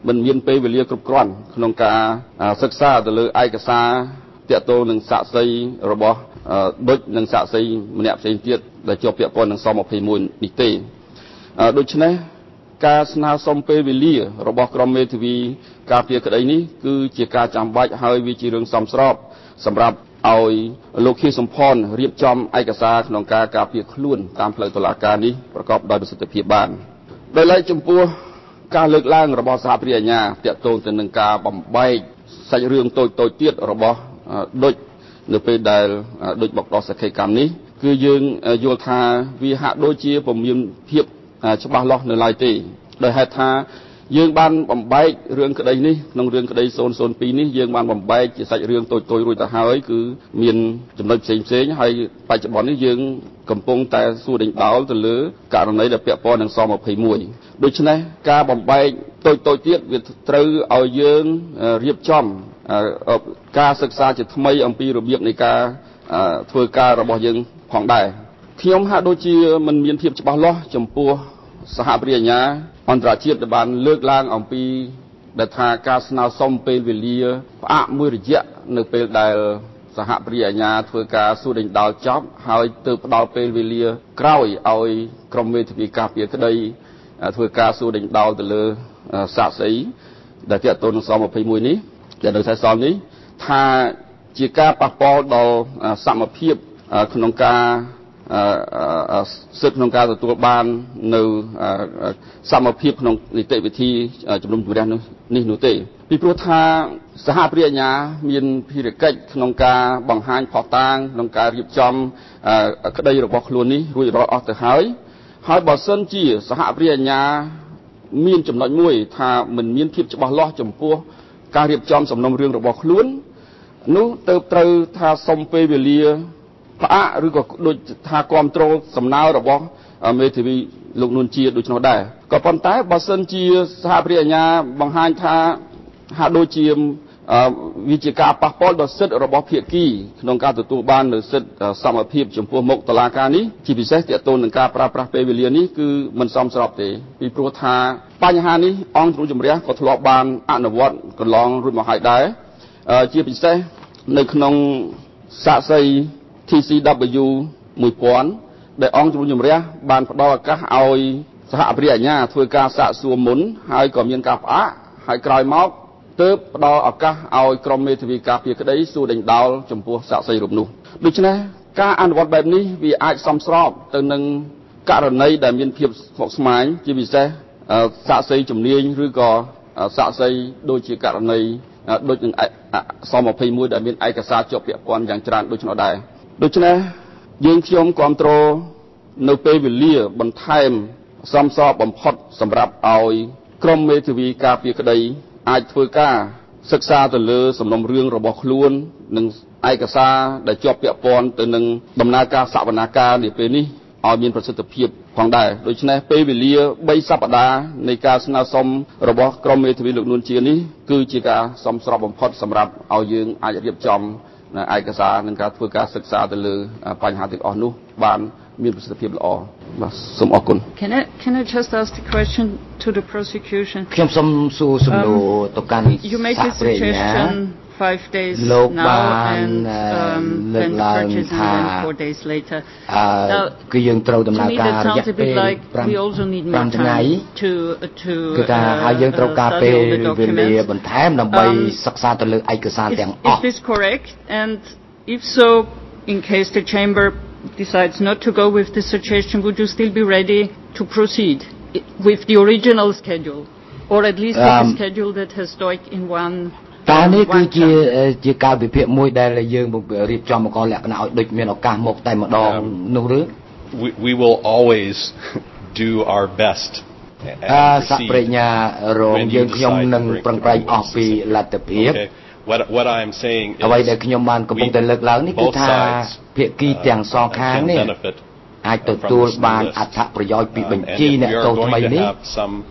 Speaker 11: មិនមានពេលវេលាគ្រប់គ្រាន់ក្នុងការសិក្សាទៅលើឯកសារទាក់ទងនឹងសាក្សីរបស់ដូចនឹងសាក្សីម្នាក់ផ្សេងទៀតដែលជាប់ពាក់ព័ន្ធនឹងស-ยี่สิบเอ็ดនេះទេដូច្នេះការស្នើសុំពេលវេលារបស់ក្រុមមេធាវីការពារក្តីនេះគឺជាការចាំបាច់ហើយវាជារឿងសមស្របសម្រាប់ឲ្យលោកខៀវសំផនរៀបចំឯកសារក្នុងការការពារខ្លួនតាមផ្លូវតុលាការនេះប្រកបដោយប្រសិទ្ធភាពបានដោយឡែកចំពោះការលើកឡើងរបស់សហព្រះអាជ្ញាទាក់ទងទៅនឹងការបំបែកសាច់រឿងតូចតូចទៀតរបស់ដូចនៅពេលដែលដូចបកដោះសក្ខីកម្មនេះគឺយើងយល់ថាវាហាក់ដូចជាពុំមានភាពច្បាស់លាស់នៅឡើយទេដោយហេតុថាយើងបានបំបែករឿងក្តីនេះក្នុងរឿងក្តីศูนย์ศูนย์twoនេះយើងបានបំបែកជាសាច់រឿងតូចតូចរួចទៅហើយគឺមានចំណុចផ្សេងផ្សេងហើយបច្ចុប្បន្ននេះយើងកំពុងតែសួរដេញដោលទៅលើករណីដែលពាក់ព័ន្ធនឹងស-ยี่สิบเอ็ดដូច្នេះការបំបែកតូចតូចទៀតវាត្រូវឲ្យយើងរៀបចំការសិក្សាជាថ្មីអំពីរបៀបនៃការធ្វើការរបស់យើងផងដែរខ្ញុំហាក់ដូចជាមិនមានភាពច្បាស់លាស់ចំពោះសហព្រះអាជ្ញាអន្តរជាតិដែលបានលើកឡើងអំពីដែលថាការស្នើសុំពេលវេលាផ្អាកមួយរយៈនៅពេលដែលសហព្រះអាជ្ញាធ្វើការសួរដេញដោលចប់ហើយទើបផ្ដល់ពេលវេលាក្រោយឲ្យក្រុមមេធាវីការពារក្តីធ្វើការសួរដេញដោលទៅលើសាក្សីដែលទាក់ទងនឹងស-ยี่สิบเอ็ดនេះដែលនៅខ្សែសងនេះថាជាការប៉ះពាល់ដល់សមភាពក្នុងការសិទ្ធិក្នុងការទទួលបាននៅសមភាពក្នុងនីតិវិធីជំនុំជម្រះនេះនោះទេពីព្រោះថាសហព្រះអាជ្ញាមានភារកិច្ចក្នុងការបង្ហាញផុសតាងក្នុងការរៀបចំក្តីរបស់ខ្លួននេះរួចរាល់អស់ទៅហើយហើយបើសិនជាសហព្រះអាជ្ញាមានចំណុចមួយថាមិនមានភាពច្បាស់លាស់ចំពោះការរៀបចំសំណុំរឿងរបស់ខ្លួននោះទៅត្រូវថាសុំពេលវេលាផ្អាកឬក៏ដូចថាគ្រប់គ្រងសំណើរបស់មេធាវីលោកនួនជាដូច្នោះដែរក៏ប៉ុន្តែបើសិនជាសហព្រះអាជ្ញាបង្ហាញថាហាក់ដូចជាវាជាការប៉ះពាល់ដល់សិទ្ធិរបស់ភាគីក្នុងការទទួលបាននូវសិទ្ធិសមភាពចំពោះមុខតុលាការនេះជាពិសេសទាក់ទងនឹងការប្រើប្រាស់ពេលវេលានេះគឺមិនសមស្របទេពីព្រោះថាបញ្ហានេះអង្គជំនុំជម្រះក៏ធ្លាប់បានអនុវត្តកន្លងរួចមកហើយដែរជាពិសេសនៅក្នុងសាក្សី ที ซี ดับเบิลยู one thousand ដែលអង្គជំនុំជម្រះបានផ្ដល់ឱកាសឲ្យសហព្រះអាជ្ញាធ្វើការសាកសួរមុនហើយក៏មានការផ្អាកហើយក្រោយមកទើបផ្ដល់ឱកាសឲ្យក្រុមមេធាវីការពារក្តីសួរដេញដោលចំពោះសាក្សីរូបនោះដូច្នេះការអនុវត្តបែបនេះវាអាចសមស្របទៅនឹងករណីដែលមានភាពស្មុគស្មាញជាពិសេសសាក្សីជំនាញឬក៏សាក្សីដូចជាករណីដូចនឹងស-ยี่สิบเอ็ดដែលមានឯកសារជាប់ពាក់ព័ន្ធយ៉ាងច្រើនដូចនោះដែរដូច្នេះយើងខ្ញុំគ្រប់គ្រងនៅពេលវេលាបន្ថែមសមស្របបំផុតសម្រាប់ឲ្យក្រុមមេធាវីការពារក្តីអាចធ្វើការសិក្សាទៅលើសំណុំរឿងរបស់ខ្លួននិងឯកសារដែលជាប់ពាក់ព័ន្ធទៅនឹងដំណើរការសវនាការនាពេលនេះឲ្យមានប្រសិទ្ធភាពផងដែរដូច្នេះពេលវេលាthreeសប្តាហ៍នៃការស្នើសុំរបស់ក្រុមមេធាវីលោកនួនជានេះគឺជាការសមស្របបំផុតសម្រាប់ឲ្យយើងអាចរៀបចំឯកសារនិងការធ្វើការសិក្សាទៅលើបញ្ហាទាំងអស់នោះបានមានប្រសិទ្ធភាពល្អបាទសូមអរគុណ
Speaker 12: Can I can I just ask the question to the prosecution
Speaker 13: ខ្ញុំសូមសួរសំណួរទៅកាន់
Speaker 12: You make a suggestion five days now and um, then purchase and then four days later. Now,
Speaker 13: គឺយើងត្រូវដំណើរការរយៈពេល
Speaker 12: like we also need more time to to
Speaker 13: គឺថាហើយយើងត្រូវការពេលវេលាបន្ថែមដើម្បីសិក្សាទៅលើឯកសារទាំងអស់
Speaker 12: Is this correct? And if so, in case the chamber decides not to go with this suggestion, would you still be ready to proceed with the original schedule, or at least with the schedule that has Stoic in one?
Speaker 13: តើនេះគឺជាជាការវិភាគមួយដែលយើងរៀបចំមកលក្ខណៈឲ្យដូចមានឱកាសមកតែម្ដងនោះឬ
Speaker 9: We will always do our best
Speaker 13: សប្រញ្ញារងយើងខ្ញុំនឹងប្រឹងប្រែងអស់ពីលទ្ធភាព
Speaker 9: What what I am saying is
Speaker 13: អ្វីដែលខ្ញុំបានកំពុងតែលើកឡើងនេះគឺថាភាគីទាំងសងខាងនេះអាចទទួលបានអត្ថប្រយោជន៍ពីបញ្ជីអ្នកទោសថ្មីនេះ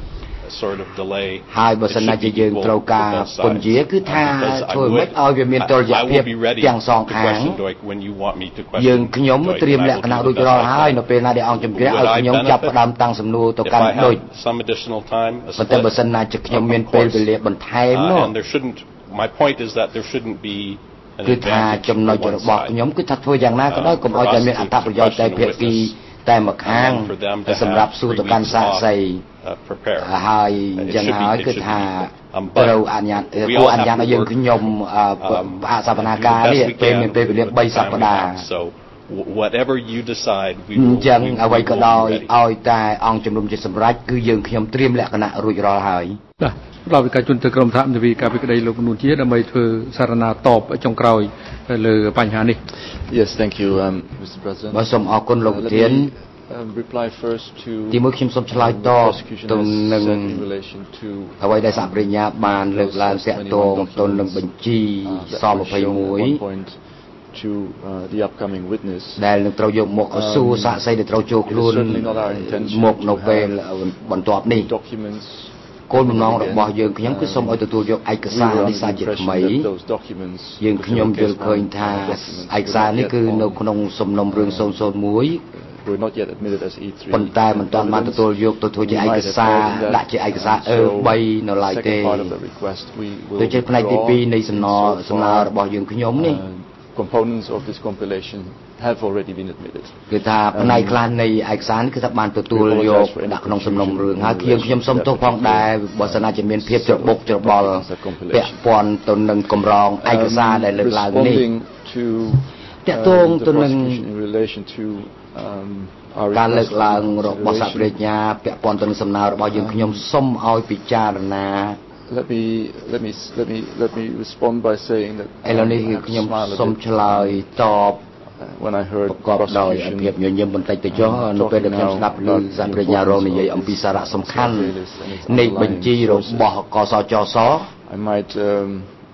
Speaker 9: sort of delay
Speaker 13: ហើយបើសិនជាយើងត្រូវការពន្យាគឺថាធ្វើមិនឲ្យវាមានតុល្យភាពទាំងសងខាងយើងខ្ញុំត្រៀមលក្ខណៈរួចរាល់ហើយនៅពេលណាដែលអង្គជំរះឲ្យខ្ញុំចាប់ផ្ដើមតាំងសំណួរទៅកាន់ដូចប៉ុន្តែបើសិនណាជាខ្ញុំមានពេលវេលាបន្ថែមនោះ
Speaker 9: My point is that there shouldn't be
Speaker 13: គឺថាចំណុចរបស់ខ្ញុំគឺថាធ្វើយ៉ាងណាក៏ដោយកុំឲ្យតែមានអត្ថប្រយោជន៍តែភាគីតែម្ខាងសម្រាប់សួរទៅកាន់សាក្សីហើយយ៉ាងហើយគឺថាត្រូវអញ្ញាតគួរអញ្ញាតឲ្យយើងខ្ញុំអសវនាការនេះពេលមានពេលវេលាបីសប្តាហ៍
Speaker 9: whatever you decide we
Speaker 13: អញ្ចឹងអ្វីក៏ដោយឲ្យតែអង្គជំនុំជាសម្រេចគឺយើងខ្ញុំត្រៀមលក្ខណៈរួចរាល់ហើយ
Speaker 4: បាទដល់វិការជូនទៅក្រុមសហមន្ត្រីការពីក្តីលោកនួនជាដើម្បីធ្វើសារណាតបចុងក្រោយលើបញ្ហានេះ
Speaker 5: Yes thank you um Mister President
Speaker 13: បាទសូមអរគុណលោកប្រធាន
Speaker 5: reply first to
Speaker 13: ទីមួយខ្ញុំសូមឆ្លើយតបទៅនឹងអ្វីដែលសហប្រញ្ញាបានលើកឡើងតាក់ទងទៅនឹងបញ្ជីស-ยี่สิบเอ็ด
Speaker 5: to uh, the upcoming witness
Speaker 13: ដែលនឹងត្រូវយកមកសួរសាក្សីដែលត្រូវចូលខ្លួនមកនៅពេលបន្ទាប់នេះគោលបំណងរបស់យើងខ្ញុំគឺសូមឲ្យទទួលយកឯកសារនេះសាជាថ្មីយើងខ្ញុំយល់ឃើញថាឯកសារនេះគឺនៅក្នុងសំណុំរឿងศูนย์ศูนย์หนึ่ง
Speaker 5: were not yet admitted as E three
Speaker 13: ប៉ុន្តែមិនទាន់បានទទួលយកទៅធ្វើជាឯកសារដាក់ជាឯកសារ E បីនៅឡើយទេដូចជាផ្នែកទីពីរនៃសំណរសំណើរបស់យើងខ្ញុំនេះ
Speaker 5: components of this compilation have already been admitted
Speaker 13: គឺថាផ្នែកខ្លះនៃឯកសារនេះគឺថាបានទទួលយកដាក់ក្នុងសំណុំរឿងហើយខ្ញុំខ្ញុំសូមទោសផងដែរបើសិនជាមានភាពច្របូកច្របល់ពាក់ព័ន្ធទៅនឹងកម្រងឯកសារដែលលើកឡើងនេះតាក់ទងទៅនឹង
Speaker 5: relation to um
Speaker 13: ការលើកឡើងរបស់សហប្រញ្ញាពាក់ព័ន្ធទៅនឹងសំណើរបស់យើងខ្ញុំសូមឲ្យពិចារណា
Speaker 5: Let me let me let me let me respond by saying that
Speaker 13: ឥឡូវនេះខ្ញុំសូមឆ្លើយតប
Speaker 5: when I heard
Speaker 13: ប្រកបដោយភាពញញឹមបន្តិចទៅចុះនៅពេលដែលខ្ញុំស្ដាប់ឮសហប្រញ្ញារងនិយាយអំពីសារៈសំខាន់នៃបញ្ជីរបស់កសចស
Speaker 5: I might um,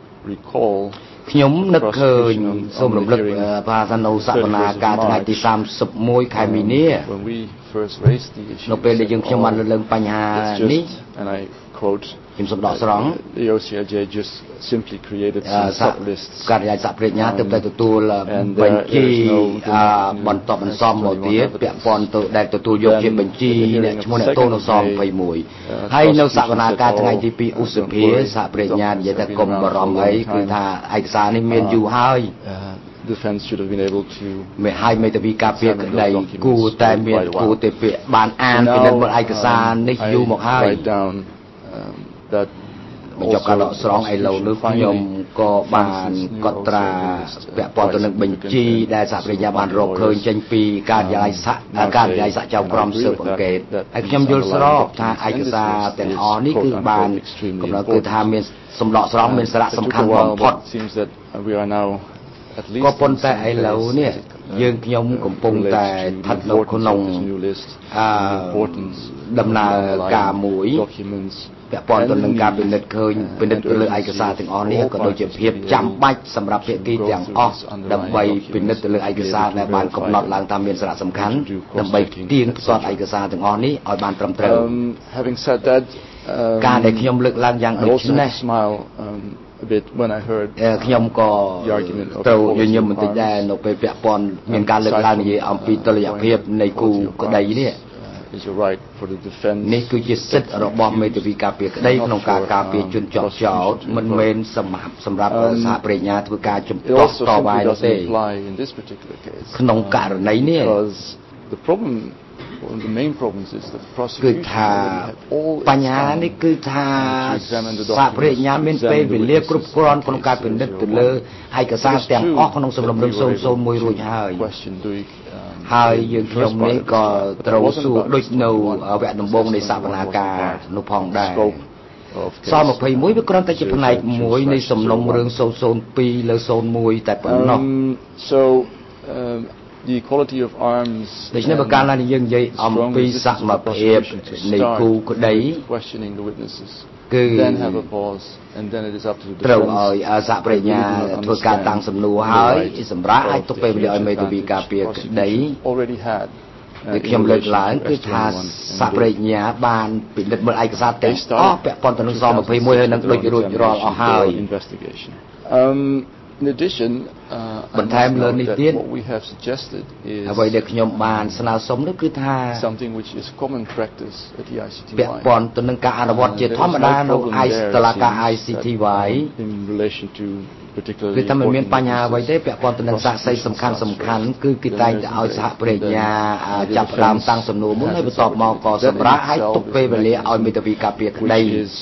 Speaker 5: recall
Speaker 13: ខ្ញុំនឹកឃើញសូមរំលឹកភាសានៅសវនាការថ្ងៃទីសាមសិបមួយខែមីនានៅពេលដែលយើងខ្ញុំបានលើកឡើងបញ្ហានេះ
Speaker 5: and I quote
Speaker 13: ខ្ញុំសូមដកស្រង់
Speaker 5: the O C I J just simply created some sub-lists
Speaker 13: ការិយាសហប្រញ្ញាទើបតែទទួលបញ្ជីបន្តបន្សំមកទៀតពាក់ព័ន្ធទៅដែលទទួលយកជាបញ្ជីអ្នកឈ្មោះអ្នកទោសនៅសยี่สิบเอ็ดហើយនៅសវនាការថ្ងៃទីពីរឧសភាសហប្រញ្ញានិយាយថាកុំបារម្ភអីគឺថាឯកសារនេះមានយូរហើយ
Speaker 5: defense should have been able to
Speaker 13: មិនឲ្យមេធាវីការពារក្តីគួរតែមានគួរតែពាក្យបានអានពីនឹងឯកសារនេះយូរមកហើយ
Speaker 5: that
Speaker 13: បញ្ចប់ការដកស្រង់ឥឡូវនេះខ្ញុំក៏បានកត់ត្រាពាក់ព័ន្ធទៅនឹងបញ្ជីដែលសហប្រញ្ញាបានរកឃើញចេញពីការិយាល័យសហការិយាល័យសហចៅក្រមស៊ើបអង្កេតហើយខ្ញុំយល់ស្របថាឯកសារទាំងអស់នេះគឺបានកំណត់គឺថាមានសម្ដកស្រង់មានសារៈសំខាន់បំផុតក៏ប៉ុន្តែឥឡូវនេះយើងខ្ញុំកំពុងតែស្ថិតនៅក្នុងអឺដំណើរការមួយពាក់ព័ន្ធទៅនឹងការពិនិត្យឃើញពិនិត្យលើឯកសារទាំងអស់នេះក៏ដូចជាភាពចាំបាច់សម្រាប់ភាគីទាំងអស់ដើម្បីពិនិត្យទៅលើឯកសារដែលបានកំណត់ឡើងថាមានសារៈសំខាន់ដើម្បីទាញផ្ទាត់ឯកសារទាំងអស់នេះឲ្យបានត្រឹមត្រូវ
Speaker 5: having said that
Speaker 13: ការដែលខ្ញុំលើកឡើងយ៉ាងដូចនេះ
Speaker 5: a bit when I heard
Speaker 13: ខ្ញុំក៏ត្រូវញញឹមបន្តិចដែរនៅពេលពាក់ព័ន្ធមានការលើកឡើងនិយាយអំពីតុល្យភាពនៃគូក្តីនេះ
Speaker 5: is a right for the defense
Speaker 13: នេះគឺជាសិទ្ធិរបស់មេធាវីការពារក្តីក្នុងការការពារជនជាប់ចោទមិនមែនសម្រាប់សម្រាប់សហប្រញ្ញាធ្វើការជំទាស់តវ៉ាទេក្នុងករណីនេះ
Speaker 5: the problem one of the main problems is that the
Speaker 13: គឺ
Speaker 5: prosecution
Speaker 13: ថាបញ្ហានេះគឺថាសហប្រញ្ញាមានពេលវេលាគ្រប់គ្រាន់ក្នុងការពិនិត្យទៅលើឯកសារទាំងអស់ក្នុងសំណុំរឿងศูนย์ศูนย์หนึ่งរួចហើយហើយយើងខ្ញុំនេះក៏ត្រូវសួរដូចនៅវគ្គដំបូងនៃសវនាការនោះផងដែរស-ยี่สิบเอ็ดវាគ្រាន់តែជាផ្នែកមួយនៃសំណុំរឿងศูนย์ศูนย์สองលើศูนย์หนึ่งតែប៉ុណ្ណោះ
Speaker 5: so the equality of arms
Speaker 13: ដូច្នេះបើកាលណាយើងនិយាយអំពីសមភាពនៃគូក្តី
Speaker 5: questioning the witnesses
Speaker 13: គឺ
Speaker 5: then have a pause and then it is up to the
Speaker 13: ត្រូវឲ្យសហប្រញ្ញាធ្វើការតាំងសំណួរហើយសម្រាប់អាចទុកពេលវេលាឲ្យមេធាវីការពារក្តី
Speaker 5: already had
Speaker 13: thì khi mà lên lại cứ thà sạp rễ nhà bàn bị lật một ai cái sao té ó bẹ còn tận do mà phải mua hơi nâng đôi rồi rồi ở hai.
Speaker 5: In addition,
Speaker 13: bản thêm lên đi tiết.
Speaker 5: What we have suggested is
Speaker 13: vậy để khi bàn snào sống nó cứ tha
Speaker 5: something which is common practice at the I C T Y.
Speaker 13: bẹ còn tận nâng cả anh vật chỉ thắm mà đa nó ai là cả I C T Y.
Speaker 5: In relation to
Speaker 13: คือถ้ามันมีปัญหาไว้ได้แปะปอนตัวนั้นสะใสสำคัญสำคัญคือกิจจะเอาสหประชาจับรามตั้งสำนูมุนให้ไปตอบมอกอสำระให้ตกไปเวลาเอามีตบีกาเปียได้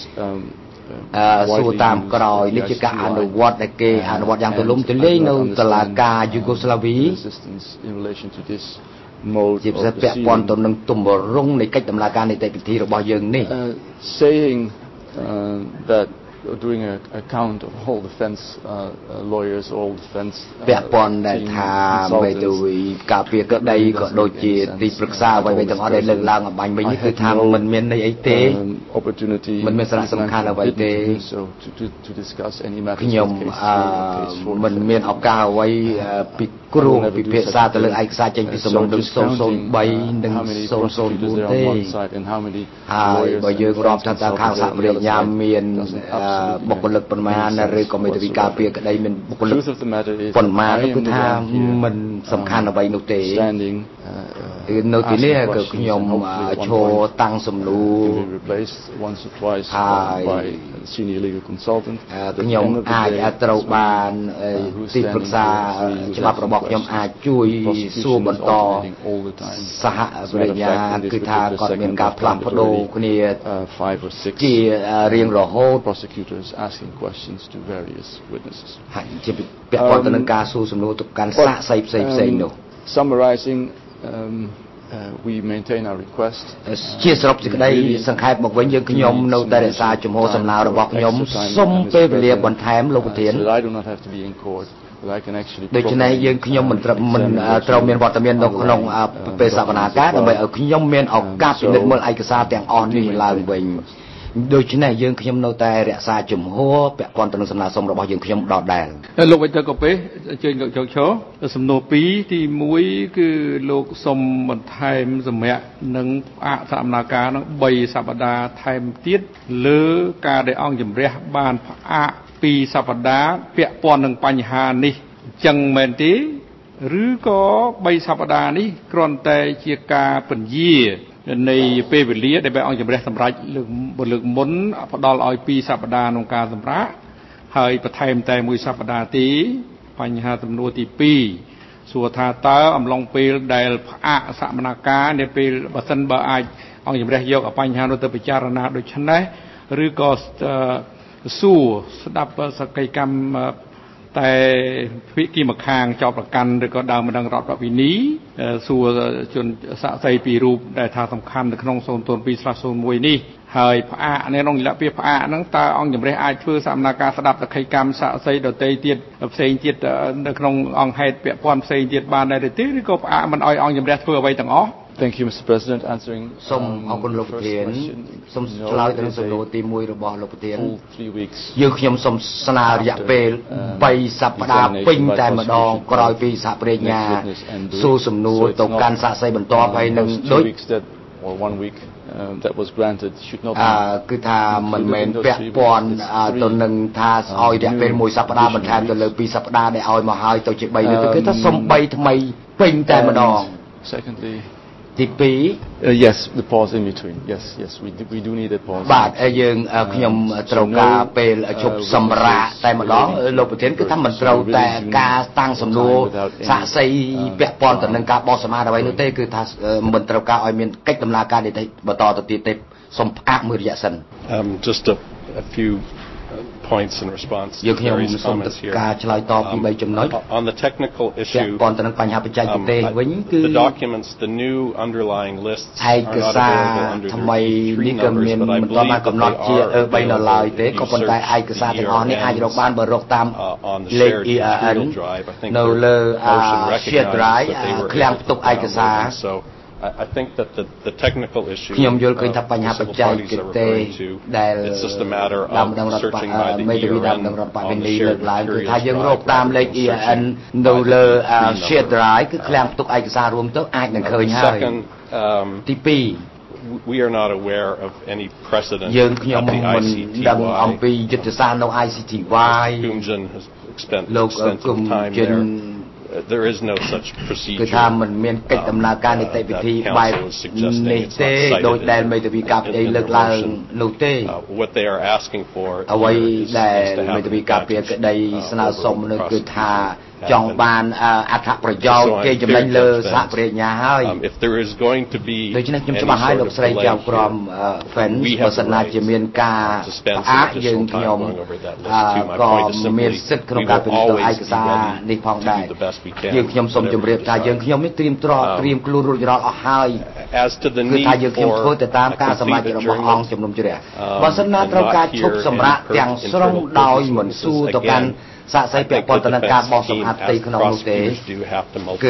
Speaker 13: สู้ตามกรอยนิจกะอนุวัตในเกอนุวัตอย่างตัวลุ่มตัวเล่นตลาดกายูโกสลาวีจีบจะแปะปอนตัวนั้นตุ่มรุ่งในกิจดำเนินการในแต่พิธีระบายยังนี่
Speaker 5: saying that doing a, a count of all defense uh, uh, lawyers, all defense.
Speaker 13: แปะปอนได้ทำไปดูกาเปียก็ได้ก็โดยจีที่ปรึกษาไว้ไปทั้งอได้เรื่องราวบังไปนี่คือทำมันมีในไอเต้มันมีสาระสำคัญเอาไว้เต้ขยมมันมีโอกาสไว้ปิดกรุงปิดเพศาแต่เรื่องไอ้ซาเจงที่สมองดึงโซนโซนใบดึงโซนโซนบูเต้อ่าใบเยอะรอบทางการข้าวสามเรียนยามเมียนบุคคลประมาณหรือก็ไม่ได้วิกาเปียก็ได้เป็นบุคคลผลมาก็คือถ้ามันสำคัญเอาไว้นุเตะนุเตะเนี่ยก็ขยมโชว์ตั้งสมรูหายขยมอาจจะตรบานที่ปรึกษาฉบับระบบขยมอาจช่วยสู้บรรทอสหบริญาคือถ้าก่อนเป็นการพลังพโดคนนี้ที่เรียงรอโฮ
Speaker 5: prosecutors asking questions to various witnesses.
Speaker 13: จะเปียกปอนตนังการสู้สำนวนตุการสะใส่ใส่ใส่โน
Speaker 5: Summarizing, um, uh, we maintain our request.
Speaker 13: เชี่ยสรุปสิ่งใดสังขารบอกไว้ยังขยมในแต่สาจมโหสำนาระบอกขยมส้มเปเรียบบนแถมลงเถียน
Speaker 5: I do not have to be in court. I can actually
Speaker 13: โดยฉะนั้นยังขยมมันมันเราเมียนวัตเมียนตรงขนมเปสาบนาการโดยเอาขยมเมียนออกกาบเป็นเมื่อไอกษาแต่งอ่อนนี่มันลายเวงโดยฉะนั้นยังขยมโนแต่เรียสาจุ่มหัวแปะปอนตนสำนาสมระบายยังขยมดอดแดง
Speaker 4: โลกไปเจอกับเป๊ะเจอกับโจโฉสำนวนปีที่มุ้ยคือโลกสมบันไทยสมัยหนึ่งอาสามนาการนั้นใบสัปดาห์ไทยติดหรือการได้อ่องจำเรียบานอาปีสัปดาห์เปียปอนหนึ่งปัญหานี้จังเมนตีหรือก็ใบสัปดาห์นี้กรอนแต่เชียกาเป็นยี่ในเปเวลีได้ไปเอาจำเรียบสำหรับเรื่องบทเรื่องมนพอดอลเอาปีสัปดาห์นงการสำรับให้ประเทศแต่มวยสัปดาห์ตีปัญหาตำรวจตีปีส่วนทาตาอำลองปีได้อาสามนาการในปีบัสันบาไอเอาจำเรียบยกปัญหาโดยพิจารณาโดยชั้นได้หรือก็สู้สดับสกายกรรมแต่พิกิมคางจอบประกันหรือก็ดาวมันดังรอดแบบนี้สู่จนสะใจปีรูปได้ทางสำคัญในขนมโซนตนปีสระโซนมวยนี่หายพระในน้องละเปียพระนั่งตาอ่องอย่างไรอาจช่วยสามนาการสดับตะไคกรรมสะใจดอกเตยเตียดเสียงเตียดในขนมอ่องให้เปียพรเสียงเตียดบานได้ตีหรือก็พระมันอ่อยอ่องอย่างไรเพื่อไว้ต่างอ๋อ
Speaker 5: Thank you, Mister President. Answering
Speaker 13: ส้มเอาคนลบเทียนส้มลายถึงสโลตีมวยระบอบลบเทียนยืขยมส้มสนาระยะเปลไปสัปดาห์ปิ้งแต่มาดองกรอยปีสะเปรญาสู้สมนูตกการสะใส่บรรทอไปหนึ่งโดยคือถ้ามันเป็นเปียปอนตัวหนึ่งถ้าเอาระยะเป็นมวยสัปดาห์บรรทายตัวเลยปีสัปดาห์ได้เอามาหายตัวจีใบเลยคือถ้าส้มใบทำไมปิ้งแต่มาดอง
Speaker 5: Secondly,
Speaker 13: ที่ปี
Speaker 5: yes, the pause in between. Yes, yes, we do, we do need a pause.
Speaker 13: บาดยังขยมตรงกาเป็นชุบสำระแต่มาล้อโลกประเทศก็ทำมันเราแต่การตั้งสำนูสะใสเปียปอนแต่หนึ่งการบอสมาเอาไว้นู่นเต้คือถ้ามันตรงกาเอาเมียนกิจดำเนินการได้บต่อตัวตีเต็มสมภาพมือระยะสั้น
Speaker 9: just a, a few points in response to various comments here. Um, on the technical issue, um, the documents, the new underlying lists are not available under the three numbers, but I believe that they are available if you search the E R N uh, on the shared material drive. I think the motion recognizes that they were able to download them. So I think that the the technical issue
Speaker 13: ខ្ញុំយល់ឃើញថាបញ្ហាបច្ចេកទេសដែល
Speaker 9: it's just a matter of searching by the
Speaker 13: មេធាវីតាមរដ្ឋបាលវិនិយោគលើកឡើងគឺថាយើងរកតាមលេខ E I N នៅលើ share drive គឺឃ្លាំងផ្ទុកឯកសាររួមទៅអាចនឹងឃើញហើយទីពីរ
Speaker 9: we are not aware of any precedent
Speaker 13: យើងខ្ញុំមិនដឹងអំពីយុទ្ធសាស្ត្រនៅ I C T Y
Speaker 9: Kumjin has spent extensive time there there is no such procedure
Speaker 13: គឺថាมันមានកិច្ចដំណើរការនីតិវិធីបែបនេះទេដោយដែលមេធាវីកាពីលើកឡើងនោះទេ
Speaker 9: what they are asking for
Speaker 13: អ្វីដែលមេធាវីកាពីក្តីស្នើសុំនោះគឺថាចង់បានអត្ថប្រយោជន៍គេចំណេញលើសហប្រញ្ញាហើយ
Speaker 9: if there is going to be
Speaker 13: ដូច្នេះខ្ញុំច្បាស់ហើយលោកស្រីចៅក្រម Fence បើសិនណាជាមានការផ្អាកយើងខ្ញុំក៏មានសិទ្ធិក្នុងការពិនិត្យឯកសារនេះផងដែរយើងខ្ញុំសូមជម្រាបថាយើងខ្ញុំនេះត្រៀមទ្រាំត្រៀមខ្លួនរួចរាល់អស់ហើយគឺថាយើងខ្ញុំធ្វើទៅតាមការសម្រេចរបស់អង្គជំនុំជម្រះបើសិនណាត្រូវការឈប់សម្រាកទាំងស្រុងដោយមិនសួរទៅកាន់សាកសីពាក់ព័ន្ធទៅនឹងការបោះសម្អាតផ្ទៃក្នុងនោះទេគឺ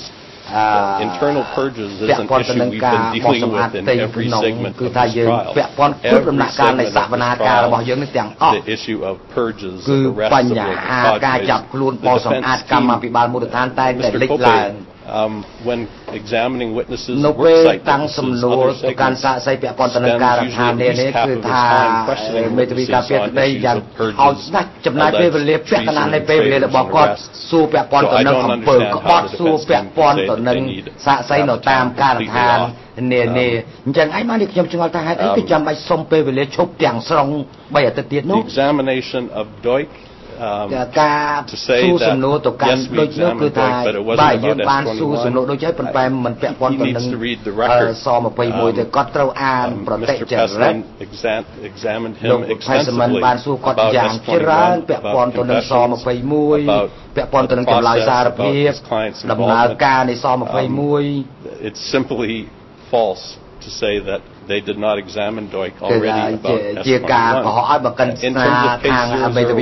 Speaker 9: internal purges is an issue we've been dealing with in every segment of this trial. Every segment of this trial, the issue of purges, the arrests of local authorities, the defense team, Mister Pope, um, when examining witnesses, worksite witnesses, other segments, spends usually at least half of his time questioning witnesses on issues of purges, alleged treason, trade, arrests. So I don't understand how the defense team can say that they need that time to figure out.
Speaker 13: នេះនេះអញ្ចឹងឯងមកនេះខ្ញុំឆ្ងល់ថាហេតុអីគឺចាំបាច់សុំពេលវេលាឈប់ទាំងស្រុងបីអាទិត្យទៀតនោះ
Speaker 9: The examination of Doik Um,
Speaker 13: ការសួរសំណួរទៅកាន់ដូចនោះគឺថាបាទយើងបានសួរសំណួរដូចហើយប៉ុន្តែមិនពាក់ព័ន្ធទៅនឹងសยี่สิบเอ็ดទេគាត់ត្រូវអានប្រតិចរិតលោក President បានសួរគាត់យ៉ាងច្រើនពាក់ព័ន្ធទៅនឹងសยี่สิบเอ็ดពាក់ព័ន្ធទៅនឹងចម្លើយសារភាពដំណើរការនៃសยี่สิบเอ็ด
Speaker 9: It's simply false to say that they did not examine Doik already about S twenty-one. In terms of case zero zero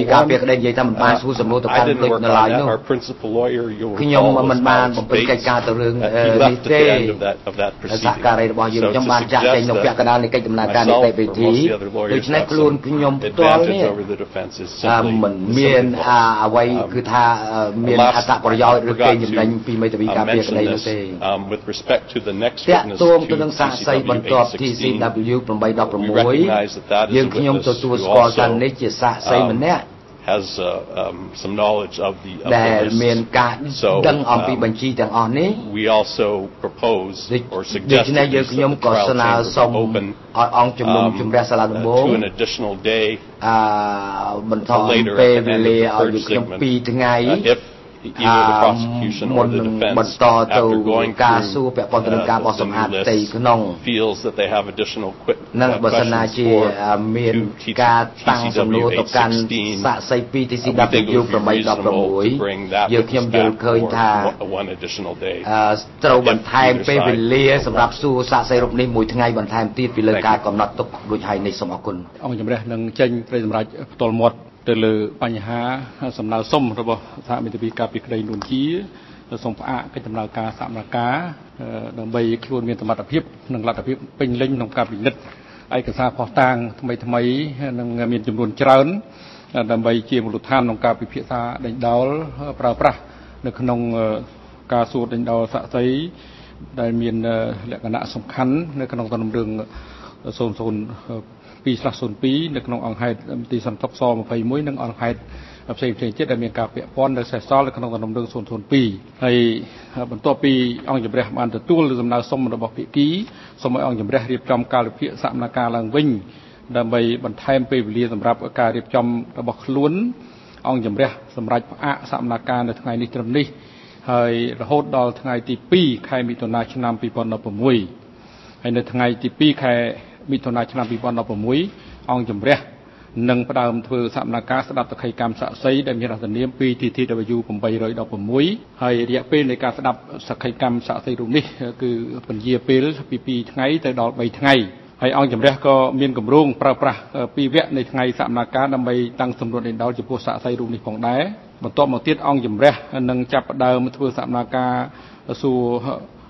Speaker 9: one, I didn't work on that. Our principal lawyer, you'll recall, was Alex Bates. He left at the end of that, of that proceeding. So to suggest that myself or most of the other lawyers have some advantage over the defense is simply, simply false. Um, last, I forgot to uh, mention this. Um, with respect to the next witness, to C C W eight sixteen, we recognize that that is a witness who also um, has uh, um, some knowledge of the, of the list. So um, we also propose or suggest that the trial chamber be open um, uh, to an additional day uh, later at the end of the third segment uh, if either the prosecution or the defense, after going through uh, the new list, feels that they have additional qu- uh, questions for T C W eight sixteen. Uh, we think it would be reasonable to bring that witness back for one, one additional day.
Speaker 13: ត្រូវបន្ថែមពេលវេលាសម្រាប់សួរសាកសីរូបនេះមួយថ្ងៃបន្ថែមទៀតពីលើការកំណត់ទុកដូចហើយនេះសូមអរគុណ
Speaker 4: អង្គជំរះនឹងចេញព្រៃសម្រាប់ផ្ទាល់មាត់ទៅលើបញ្ហាសំណើសុំរបស់សហមេធាវីការពីក្តីនួនជាសូមផ្អាកកិច្ចដំណើរការសមនការដើម្បីខ្លួនមានសមត្ថភាពនិងលទ្ធភាពពេញលេញក្នុងការពិនិត្យឯកសារភស្តុតាងថ្មីថ្មីនិងមានចំនួនច្រើនដើម្បីជាមូលដ្ឋានក្នុងការពិភាក្សាដេញដោលប្រើប្រាស់នៅក្នុងការសួរដេញដោលសាក្សីដែលមានលក្ខណៈសំខាន់នៅក្នុងទំនុំរឿងศูนย์ two slash ศูนย์ twoនៅក្នុងអង្គហេតុទីសន្តិសុខសยี่สิบเอ็ดនិងអង្គហេតុផ្សេងផ្សេងទៀតដែលមានការពាក់ព័ន្ធនៅសេសសល់នៅក្នុងទំនុំរឿងศูนย์ two ហើយបន្ទាប់ពីអង្គជំរះបានទទួលសំណើសុំរបស់ភាគីសូមឲ្យអង្គជំរះរៀបចំកាលវិភាគសកម្មភាពឡើងវិញដើម្បីបន្ថែមពេលវេលាសម្រាប់ការរៀបចំរបស់ខ្លួនអង្គជំរះសម្រាប់ផ្អាកសកម្មភាពនៅថ្ងៃនេះត្រឹមនេះហើយរហូតដល់ថ្ងៃទីtwoខែមិថុនាឆ្នាំtwo thousand sixteenហើយនៅថ្ងៃទីtwoខែមិថុនាឆ្នាំtwo thousand sixteenអង្គជំរះនឹងផ្ដើមធ្វើសកម្មភាពស្ដាប់សក្ខីកម្មសាក្សីដែលមានអត្ថនាម T T W eight sixteen ហើយរយៈពេលនៃការស្ដាប់សក្ខីកម្មសាក្សីរូបនេះគឺពន្យាពេលពីtwoថ្ងៃទៅដល់threeថ្ងៃហើយអង្គជំរះក៏មានគម្រោងប្រើប្រាស់twoវគ្គនៃថ្ងៃសកម្មភាពដើម្បីតាំងសម្រួលដេញដោលចំពោះសាក្សីរូបនេះផងដែរបន្ទាប់មកទៀតអង្គជំរះនឹងចាប់ផ្ដើមធ្វើសកម្មភាពសួរ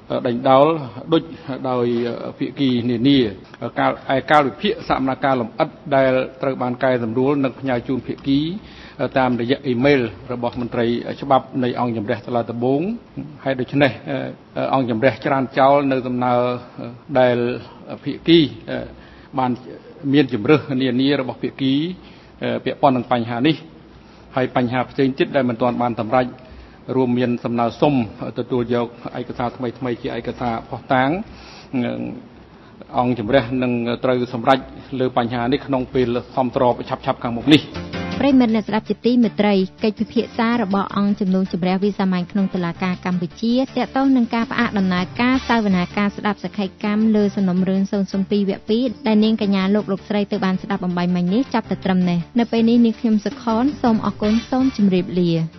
Speaker 4: ដេញដោលដូចដោយភាគីនានាការឯការវិភាគសកម្មភាពលម្អិតដែលត្រូវបានកែសម្រួលនិងផ្ញើជូនភាគីតាមរយៈអ៊ីមែលរបស់មន្ត្រីច្បាប់នៃអង្គជំរះសាលាដំបងហើយដូច្នេះអង្គជំរះច្រានចោលនៅដំណើរដែលភាគីបានមានជំរើសនានារបស់ភាគីពាក់ព័ន្ធនឹងបញ្ហានេះហើយបញ្ហាផ្សេងទៀតដែលមិនទាន់បានសម្រេចរួមមានសំណើសុំទទួលយកឯកសារថ្មីថ្មីជាឯកសារផុសតាងអង្គជំរះនឹងត្រូវសម្រេចលើបញ្ហានេះក្នុងពេលសមស្របឆាប់ឆាប់ខាងមុខនេះ
Speaker 3: ប្រិមិត្តអ្នកស្ដាប់ជាទីមេត្រីកិច្ចពិភាក្សារបស់អង្គជំនុំជម្រះវិសាមញ្ញក្នុងតុលាការកម្ពុជាទាក់ទងនឹងការផ្អាកដំណើរការសាវនាការស្ដាប់សក្ខីកម្មលើសំណុំរឿងศูนย์ศูนย์ពីរវគ្គពីរដែលនាងកញ្ញាលោកលោកស្រីទៅបានស្ដាប់អំបញ្ញមិញនេះចាប់តែត្រឹមនេះនៅពេលនេះនាងខ្ញុំសុខនសូមអរគុណសូមជម្រាបលា